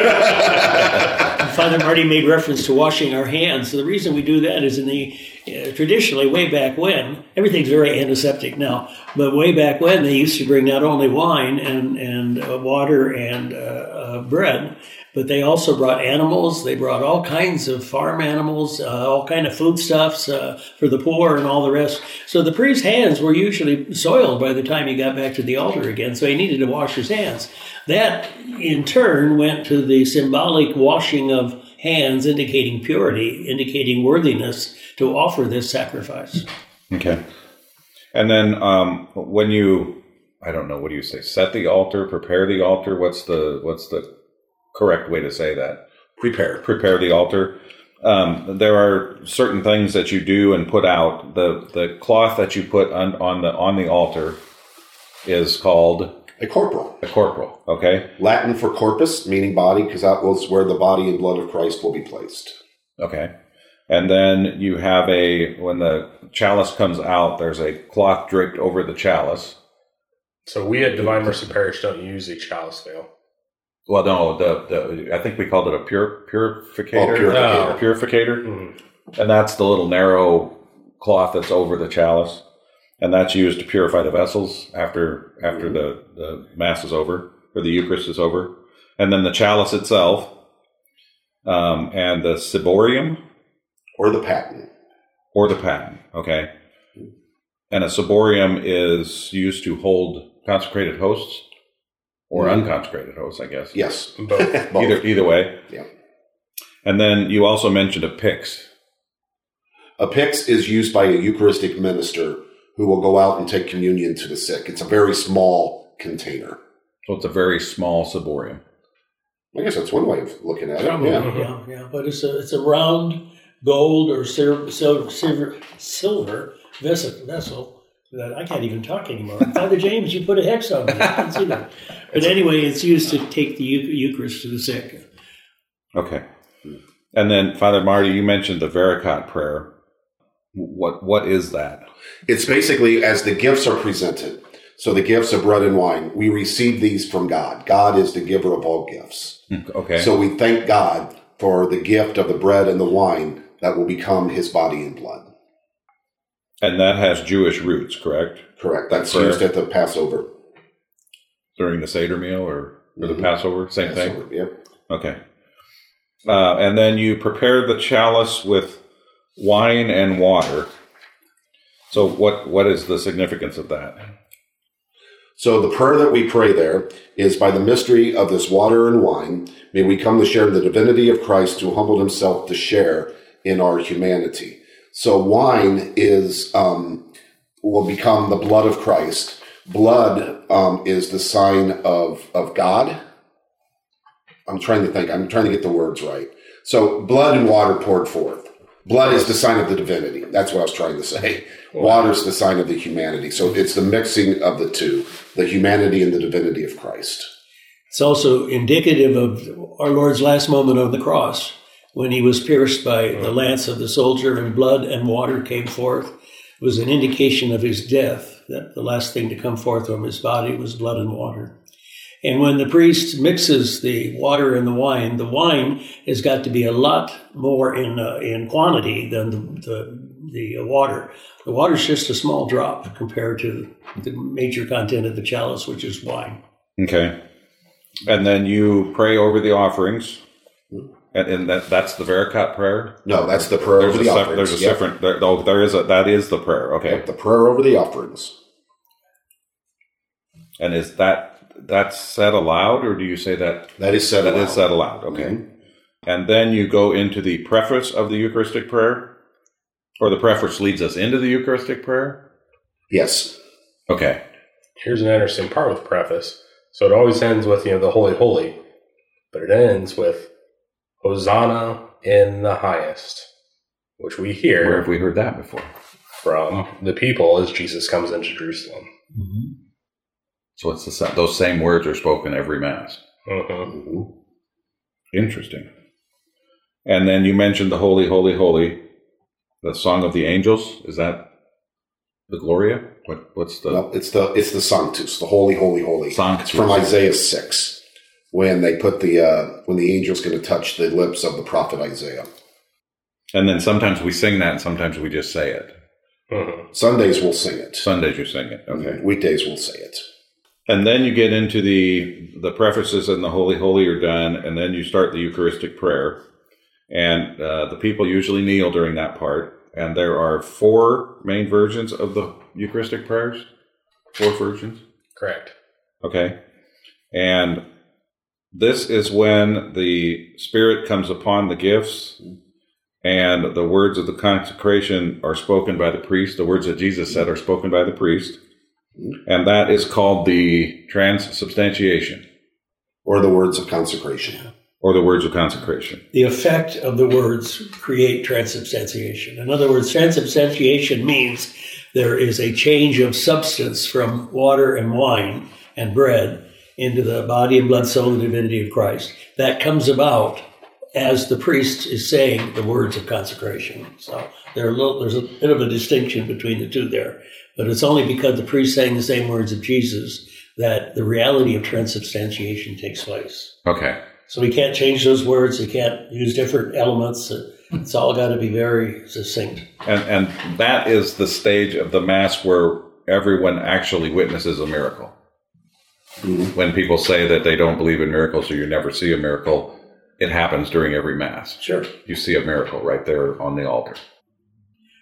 Father Marty made reference to washing our hands. So the reason we do that is in the uh, traditionally way back when, everything's very antiseptic now, but way back when they used to bring not only wine and and uh, water and uh, uh, bread, but they also brought animals. They brought all kinds of farm animals, uh, all kind of foodstuffs uh, for the poor and all the rest. So the priest's hands were usually soiled by the time he got back to the altar again, so he needed to wash his hands. That, in turn, went to the symbolic washing of hands, indicating purity, indicating worthiness to offer this sacrifice. Okay. And then um, when you, I don't know, what do you say? Set the altar, prepare the altar. What's the what's the correct way to say that? Prepare. Prepare the altar. Um, there are certain things that you do and put out. The the cloth that you put on, on the on the altar is called A corporal. a corporal. Okay. Latin for corpus, meaning body, because that was where the body and blood of Christ will be placed. Okay. And then you have a, when the chalice comes out, there's a cloth draped over the chalice. So we at Divine Mercy Parish don't use a chalice veil. Well, no, the, the I think we called it a pure purificator. Oh, purificator. A purificator. Mm-hmm. And that's the little narrow cloth that's over the chalice. And that's used to purify the vessels after after the, the Mass is over, or the Eucharist is over. And then the chalice itself, um, and the ciborium, Or the paten. or the paten. Okay. And a ciborium is used to hold consecrated hosts or mm-hmm. unconsecrated hosts, I guess. Yes. Both. Both. Either either way. Yeah. And then you also mentioned a pyx. A pyx is used by a Eucharistic minister who will go out and take communion to the sick. It's a very small container. So it's a very small ciborium. I guess that's one way of looking at it. Probably, Yeah. yeah, yeah. But it's a it's a round gold or silver silver silver, silver vessel vessel that I can't even talk anymore. Father James, you put a hex on me. I can see that. But anyway, it's used to take the Eucharist to the sick. Okay. And then, Father Marty, you mentioned the Vericat prayer. What What is that? It's basically as the gifts are presented. So the gifts of bread and wine, we receive these from God. God is the giver of all gifts. Okay. So we thank God for the gift of the bread and the wine that will become his body and blood. And that has Jewish roots, correct? Correct. That's Prayer. used at the Passover. During the Seder meal or, or the Mhm. Passover? Same Passover, thing? Yep. Okay. Uh, and then you prepare the chalice with wine and water. So what what is the significance of that? So the prayer that we pray there is, by the mystery of this water and wine, may we come to share in the divinity of Christ, who humbled himself to share in our humanity. So wine is um, will become the blood of Christ. Blood um, is the sign of, of God. I'm trying to think. I'm trying to get the words right. So blood and water poured forth. Blood is the sign of the divinity. That's what I was trying to say. Water is the sign of the humanity. So it's the mixing of the two, the humanity and the divinity of Christ. It's also indicative of our Lord's last moment on the cross, when he was pierced by the lance of the soldier and blood and water came forth. It was an indication of his death, that the last thing to come forth from his body was blood and water. And when the priest mixes the water and the wine, the wine has got to be a lot more in uh, in quantity than the, the the water. The water is just a small drop compared to the major content of the chalice, which is wine. Okay. And then you pray over the offerings. And, and that that's the Vericat prayer? No, that's the prayer There's over a the sep- offerings. There's a Yep. different, there, oh, there is a, that is the prayer. Okay. Yep, the prayer over the offerings. And is that, that's said aloud, or do you say that? That is said That aloud. is said aloud. Okay. Mhm. And then you go into the preface of the Eucharistic prayer? Or the preface leads us into the Eucharistic prayer? Yes. Okay. Here's an interesting part with preface. So it always ends with, you know, the Holy Holy, but it ends with Hosanna in the highest, which we hear Where have we heard that before? from the people as Jesus comes into Jerusalem. Mm-hmm. So it's the sa- those same words are spoken every Mass. Mm-hmm. Mm-hmm. Interesting. And then you mentioned the Holy, Holy, Holy, the Song of the Angels. Is that the Gloria? What What's the No, it's the it's the Sanctus, the holy, holy, holy. Sanctus? It's from Isaiah six, when they put the uh, when the angel's going to touch the lips of the prophet Isaiah. And then sometimes we sing that, and sometimes we just say it. Mm-hmm. Sundays we'll sing it. Sundays you sing it. Okay. Weekdays we'll say it. And then you get into the the prefaces and the Holy, Holy are done, and then you start the Eucharistic prayer. And uh, the people usually kneel during that part. And there are four main versions of the Eucharistic prayers. Four versions. Correct. Okay. And this is when the Spirit comes upon the gifts, and the words of the consecration are spoken by the priest. The words that Jesus said are spoken by the priest. And that is called the transubstantiation. Or the words of consecration. Or the words of consecration. The effect of the words create transubstantiation. In other words, transubstantiation means there is a change of substance from water and wine and bread into the body and blood, soul, and divinity of Christ. That comes about as the priest is saying the words of consecration. So there are a little, there's a bit of a distinction between the two there. But it's only because the priest saying the same words of Jesus that the reality of transubstantiation takes place. Okay. So we can't change those words. We can't use different elements. It's all got to be very succinct. And and that is the stage of the Mass where everyone actually witnesses a miracle. Mm-hmm. When people say that they don't believe in miracles or you never see a miracle, it happens during every Mass. Sure. You see a miracle right there on the altar.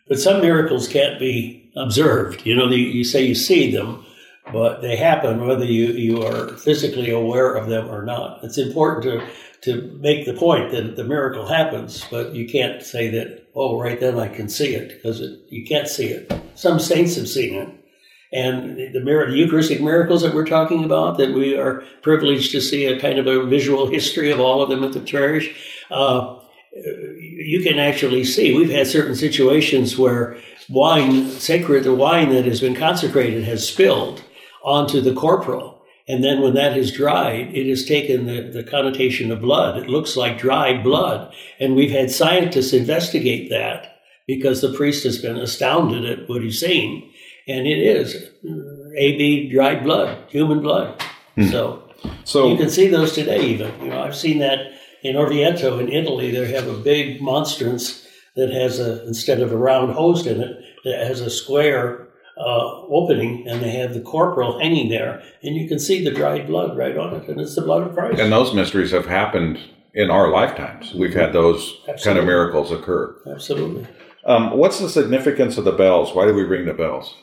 But some miracles can't be observed. You know, you, you say you see them, but they happen whether you, you are physically aware of them or not. It's important to, to make the point that the miracle happens, but you can't say that, oh, right then I can see it, because it, you can't see it. Some saints have seen it. And the, the Eucharistic miracles that we're talking about, that we are privileged to see a kind of a visual history of all of them at the church, uh, you can actually see. We've had certain situations where wine, sacred, the wine that has been consecrated has spilled onto the corporal. And then when that has dried, it has taken the, the connotation of blood. It looks like dried blood. And we've had scientists investigate that because the priest has been astounded at what he's seen. And it is A B dried blood, human blood. Hmm. So, so you can see those today even. You know, I've seen that in Orvieto in Italy. They have a big monstrance that has a, instead of a round hose in it, that has a square uh, opening, and they have the corporal hanging there, and you can see the dried blood right on it, and it's the blood of Christ. And those mysteries have happened in our lifetimes. We've had those Absolutely. kind of miracles occur. Absolutely. Um, what's the significance of the bells? Why do we ring the bells?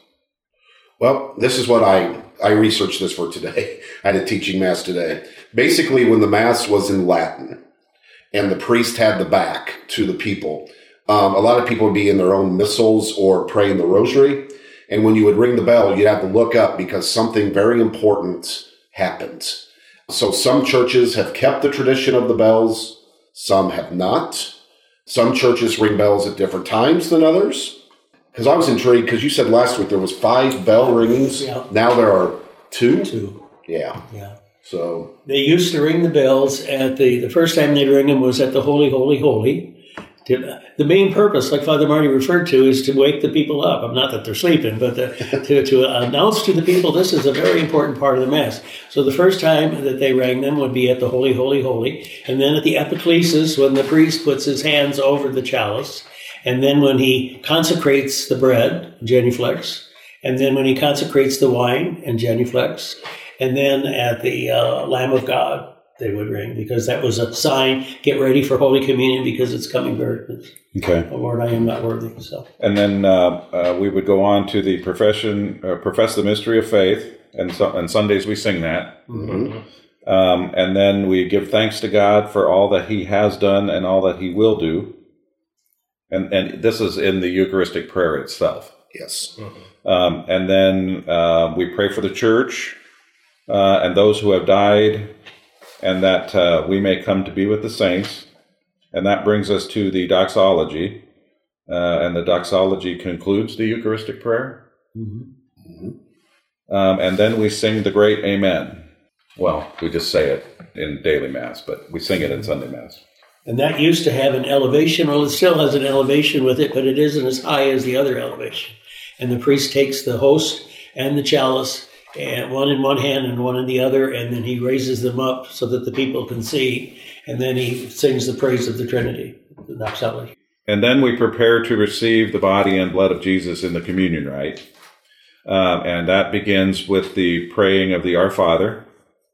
Well, this is what I, I researched this for today. I had a teaching Mass today. Basically, when the Mass was in Latin and the priest had the back to the people, um, a lot of people would be in their own missals or praying the rosary. And when you would ring the bell, you'd have to look up because something very important happened. So some churches have kept the tradition of the bells. Some have not. Some churches ring bells at different times than others. Because I was intrigued, because you said last week there was five bell ringings. Yeah. Now there are two? Two. Yeah. Yeah. So they used to ring the bells at the, the first time they'd ring them was at the Holy, Holy, Holy. The main purpose, like Father Marty referred to, is to wake the people up. Not that they're sleeping, but the, to, to announce to the people this is a very important part of the Mass. So the first time that they rang them would be at the Holy, Holy, Holy. And then at the epiclesis, when the priest puts his hands over the chalice. And then when he consecrates the bread, genuflex. And then when he consecrates the wine, and genuflex. And then at the uh, Lamb of God, they would ring, because that was a sign, get ready for Holy Communion because it's coming very soon. Okay. Oh, Lord, I am not worthy. So. And then uh, uh, we would go on to the profession, uh, profess the mystery of faith, and so, on Sundays we sing that. Mm-hmm. Um, and then we give thanks to God for all that he has done and all that he will do. And and this is in the Eucharistic prayer itself. Yes. Mm-hmm. Um, and then uh, we pray for the church uh, and those who have died, and that uh, we may come to be with the saints. And that brings us to the doxology. Uh, and the doxology concludes the Eucharistic prayer. Mm-hmm. Mm-hmm. Um, and then we sing the great Amen. Well, we just say it in daily Mass, but we sing it in Sunday Mass. And that used to have an elevation. Well, it still has an elevation with it, but it isn't as high as the other elevation. And the priest takes the host and the chalice, and one in one hand and one in the other, and then he raises them up so that the people can see, and then he sings the praise of the Trinity, the doxology. And then we prepare to receive the body and blood of Jesus in the communion rite. Um, and that begins with the praying of the Our Father.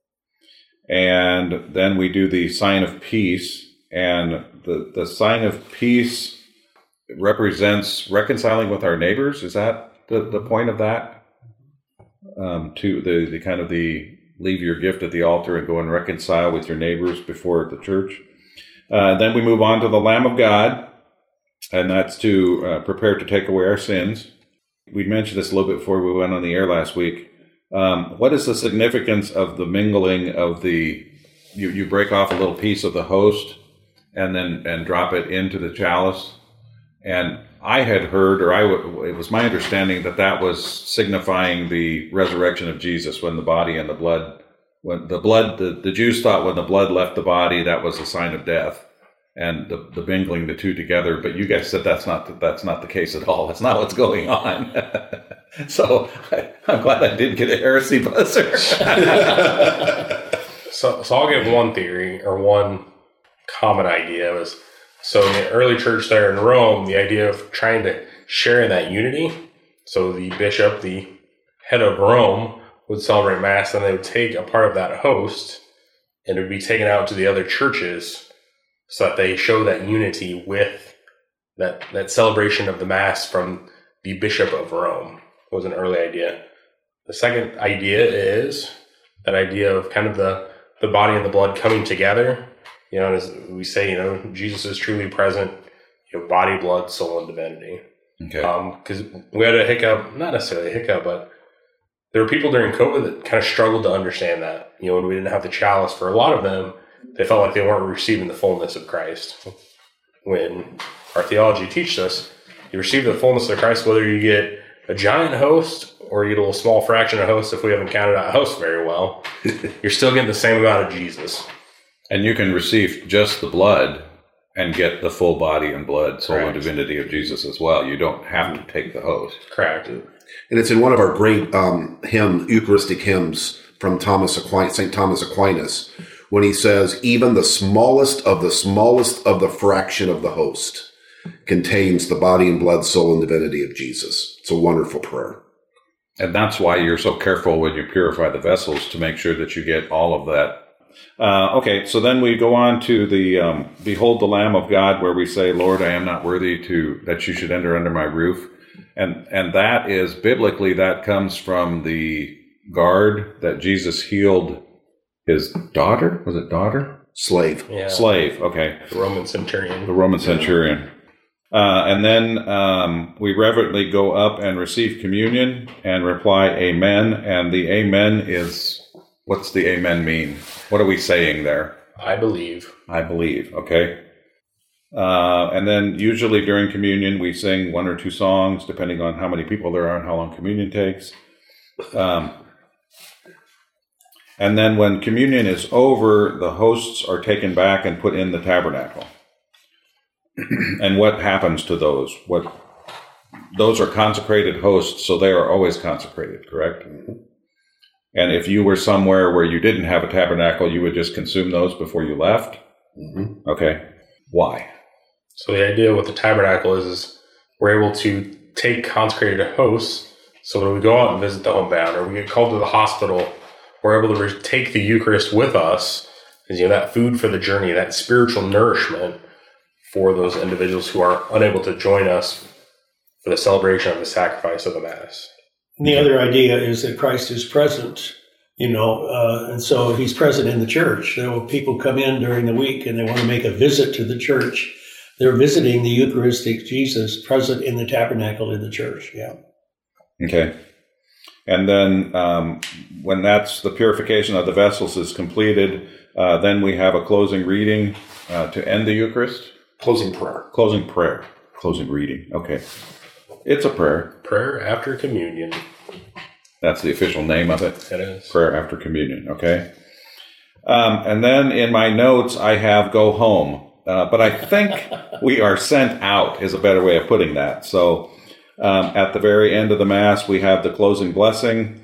And then we do the sign of peace. And the, the sign of peace represents reconciling with our neighbors. Is that the, the point of that? Um, to the, the kind of the leave your gift at the altar and go and reconcile with your neighbors before the church. Uh, then we move on to the Lamb of God, and that's to uh, prepare to take away our sins. We mentioned this a little bit before we went on the air last week. Um, what is the significance of the mingling of the, you, you break off a little piece of the host and then and drop it into the chalice? And I had heard, or I w- it was my understanding that that was signifying the resurrection of Jesus, when the body and the blood, when the blood, the, the Jews thought when the blood left the body, that was a sign of death, and the, the mingling the two together. But you guys said that's not that's not the case at all. That's not what's going on. So I, I'm glad I did get a heresy buzzer. so, so I'll give one theory, or one common idea was, so in the early church there in Rome, the idea of trying to share in that unity. So the bishop, the head of Rome, would celebrate Mass, and they would take a part of that host, and it would be taken out to the other churches so that they show that unity with that, that celebration of the Mass from the Bishop of Rome was an early idea. The second idea is that idea of kind of the, the body and the blood coming together. You know, as we say, you know, Jesus is truly present, you know, body, blood, soul, and divinity. Okay. Because um, we had a hiccup, not necessarily a hiccup, but there were people during COVID that kind of struggled to understand that. You know, when we didn't have the chalice, for a lot of them, they felt like they weren't receiving the fullness of Christ. When our theology teaches us, you receive the fullness of Christ whether you get a giant host or you get a little small fraction of host. If we haven't counted out host very well, you're still getting the same amount of Jesus. And you can receive just the blood and get the full body and blood, soul, Correct. and divinity of Jesus as well. You don't have to take the host. Correct. And it's in one of our great um, hymn, Eucharistic hymns from Thomas Aquinas, Saint Thomas Aquinas, when he says, even the smallest of the smallest of the fraction of the host contains the body and blood, soul, and divinity of Jesus. It's a wonderful prayer. And that's why you're so careful when you purify the vessels to make sure that you get all of that. Uh, okay, so then we go on to the um, Behold the Lamb of God, where we say, Lord, I am not worthy to that you should enter under my roof. And and that is, biblically, that comes from the guard that Jesus healed his daughter. Was it daughter? Slave. Yeah. Slave, okay. The Roman centurion. The Roman centurion. Uh, and then um, we reverently go up and receive communion and reply, Amen. And the Amen is, what's the Amen mean? What are we saying there? I believe. I believe, okay. Uh, and then usually during communion, we sing one or two songs, depending on how many people there are and how long communion takes. Um, and then when communion is over, the hosts are taken back and put in the tabernacle. And what happens to those? What those are consecrated hosts, so they are always consecrated, correct? And if you were somewhere where you didn't have a tabernacle, you would just consume those before you left? Mm-hmm. Okay. Why? So the idea with the tabernacle is, is we're able to take consecrated hosts. So when we go out and visit the homebound or we get called to the hospital, we're able to re- take the Eucharist with us, as you know, that food for the journey, that spiritual nourishment for those individuals who are unable to join us for the celebration of the sacrifice of the Mass. And the other idea is that Christ is present, you know, uh, and so he's present in the church. So people come in during the week and they want to make a visit to the church. They're visiting the Eucharistic Jesus present in the tabernacle in the church. Yeah. Okay. And then um, when that's the purification of the vessels is completed, uh, then we have a closing reading uh, to end the Eucharist. Closing prayer. Closing prayer. Closing reading. Okay. It's a prayer. Prayer after communion. That's the official name of it. It is. Prayer after communion. Okay. Um, and then in my notes, I have go home. Uh, but I think we are sent out is a better way of putting that. So um, at the very end of the Mass, we have the closing blessing.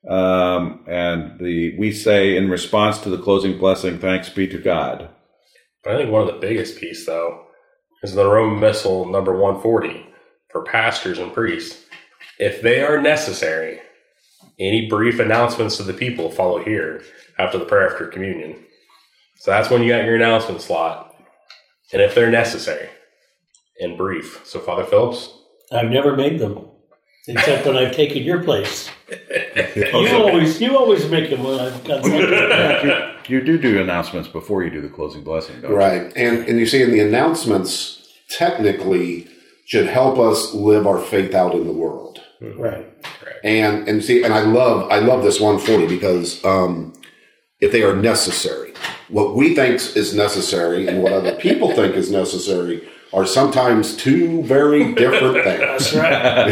Um, and the we say in response to the closing blessing, thanks be to God. But I think one of the biggest pieces, though, is the Roman Missal number one forty for pastors and priests. If they are necessary, any brief announcements to the people follow here after the prayer after communion. So that's when you got your announcement slot. And if they're necessary and brief. So Father Phillips? I've never made them, except when I've taken your place. You always, you always make them when I've got something. You do do announcements before you do the closing blessing, don't you? Right. And and you see in the announcements, technically, should help us live our faith out in the world. Right. And and see, and I love I love this one forty because um, if they are necessary, what we think is necessary and what other people think is necessary are sometimes two very different things. That's right.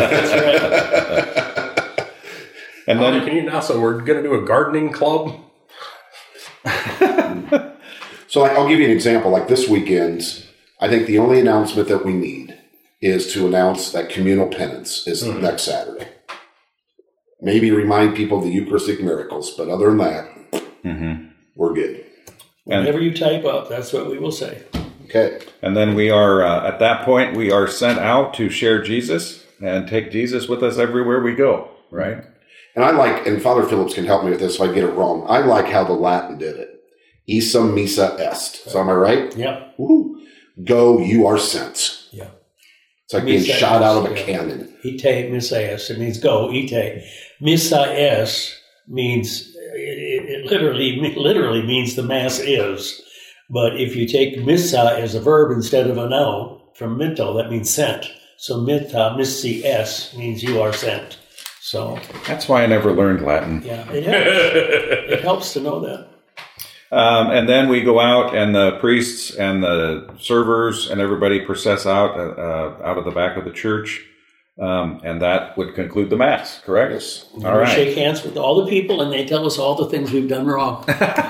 That's right. And Father, then can you announce that we're going to do a gardening club? So like, I'll give you an example. Like this weekend, I think the only announcement that we need is to announce that communal penance is mm-hmm. next Saturday. Maybe remind people of the Eucharistic miracles, but other than that, mm-hmm. we're good. Whatever you type up, that's what we will say. Okay. And then we are, uh, at that point, we are sent out to share Jesus and take Jesus with us everywhere we go, right? And I like, and Father Phillips can help me with this if I get it wrong, I like how the Latin did it. Isum missa est. So am I right? Yeah. Woo. Go, you are sent. Yeah. It's like being Messias, shot out of a yeah. cannon. Ite Messias. It means go. Ite. Messias means, it, it literally literally means the Mass is. But if you take missa as a verb instead of a noun, from mitto, that means sent. So mitta, missi es, means you are sent. So That's why I never learned Latin. yeah, it helps. It helps to know that. Um, and then we go out, and the priests and the servers and everybody process out uh, out of the back of the church, um, and that would conclude the Mass, correct? Yes. All we right. shake hands with all the people, and they tell us all the things we've done wrong.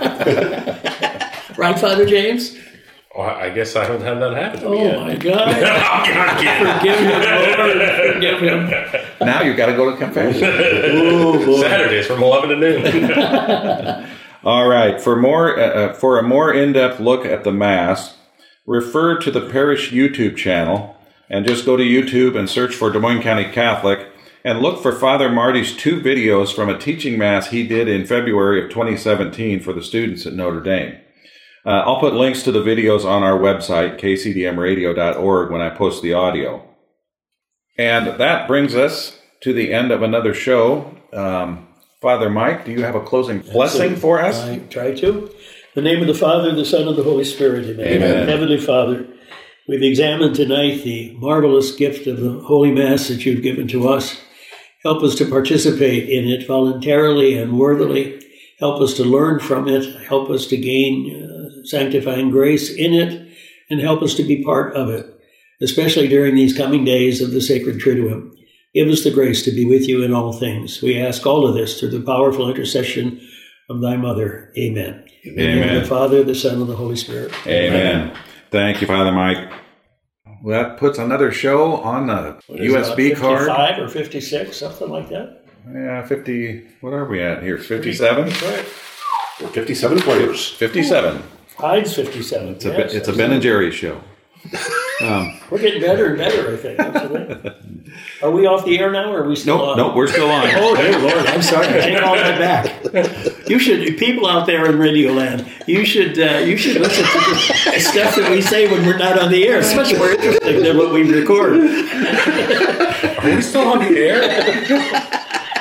Right, Father James? Well, I guess I haven't had that happen to me Oh yet. my God! I'm kidding. Forgive him, Lord. Forgive him. Now you've got to go to confession. Oh, boy. Saturdays from eleven to noon. All right. For more, uh, for a more in-depth look at the Mass, refer to the parish YouTube channel, and just go to YouTube and search for Des Moines County Catholic, and look for Father Marty's two videos from a teaching Mass he did in February of twenty seventeen for the students at Notre Dame. Uh, I'll put links to the videos on our website, k c d m radio dot org, when I post the audio. And that brings us to the end of another show. Um, Father Mike, do you have a closing blessing for us? I try to. In the name of the Father, the Son, and the Holy Spirit. Amen. Amen. Heavenly Father, we've examined tonight the marvelous gift of the Holy Mass that you've given to us. Help us to participate in it voluntarily and worthily. Help us to learn from it. Help us to gain uh, sanctifying grace in it, and help us to be part of it, especially during these coming days of the Sacred Triduum. Give us the grace to be with you in all things. We ask all of this through the powerful intercession of thy Mother. Amen. In the name of the Father, the Son, and the Holy Spirit. Amen. Amen. Thank you, Father Mike. Well, that puts another show on the U S B card. fifty-five or fifty-six, something like that. Yeah, fifty. What are we at here? fifty-seven? That's right. We're fifty-seven players. fifty-seven. Hyde's fifty-seven. It's a, yes, it's a Ben and Jerry show. Um, We're getting better and better, I think. Absolutely. Are we off the air now, or are we still nope, on? nope, we're still on. Oh, dear Lord, I'm sorry. I take all that back. You should, people out there in Radio Land, you should uh, you should listen to the stuff that we say when we're not on the air. It's much more interesting than what we record. Are we still on the air?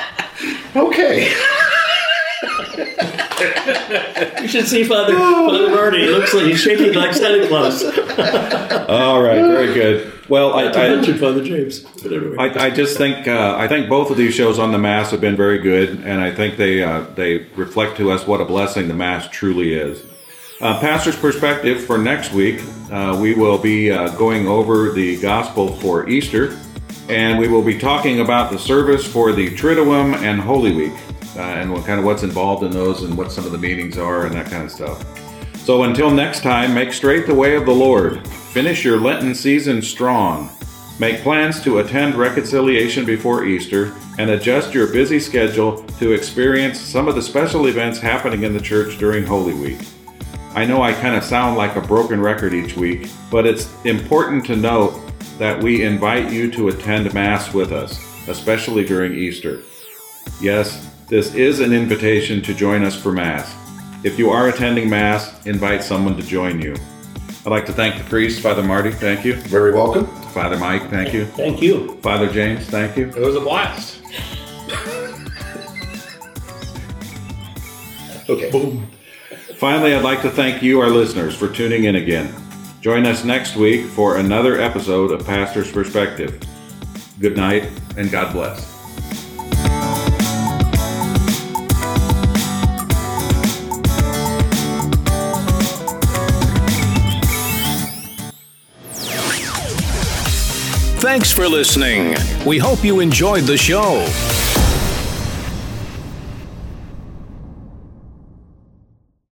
Okay. You should see Father, Father Marty. He looks like he's shaking like Santa Claus. All right, very good. Well, I, Not to I, mention Father James. But anyway. I, I just think uh, I think both of these shows on the Mass have been very good, and I think they uh, they reflect to us what a blessing the Mass truly is. Uh, Pastor's Perspective for next week, uh, we will be uh, going over the Gospel for Easter, and we will be talking about the service for the Triduum and Holy Week, uh, and what kind of what's involved in those, and what some of the meanings are, and that kind of stuff. So until next time, make straight the way of the Lord. Finish your Lenten season strong. Make plans to attend reconciliation before Easter, and adjust your busy schedule to experience some of the special events happening in the church during Holy Week. I know I kind of sound like a broken record each week, but it's important to note that we invite you to attend Mass with us, especially during Easter. Yes, this is an invitation to join us for Mass. If you are attending Mass, invite someone to join you. I'd like to thank the priest, Father Marty, thank you. Very welcome. Father Mike, thank you. Thank you. Father James, thank you. It was a blast. Okay. Boom. Finally, I'd like to thank you, our listeners, for tuning in again. Join us next week for another episode of Pastor's Perspective. Good night, and God bless. Thanks for listening. We hope you enjoyed the show.